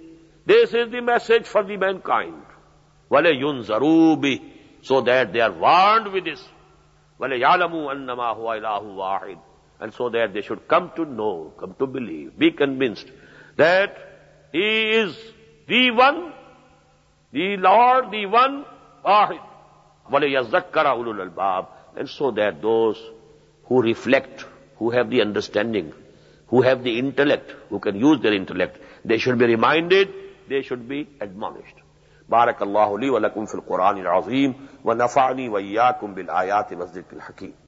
is the message for the mankind. وَلَيُنْزَرُوا بِهِ. So that they are warned with this. وَلَيَعْلَمُوا أَنَّمَا هُوَ إِلَٰهٌ وَاحِدٌ. And so that they should come to know, come to believe, be convinced that He is the One, the Lord, the One, Wahid. وَلَيَذَّكَّرَ أُولُو الْأَلْبَابِ. And so that those who reflect, who have the understanding, who have the intellect, who can use their intellect, they should be reminded, they should be admonished. بارك الله لي ولكم في القرآن العظيم ونفعني وإياكم بالآيات والذكر الحكيم.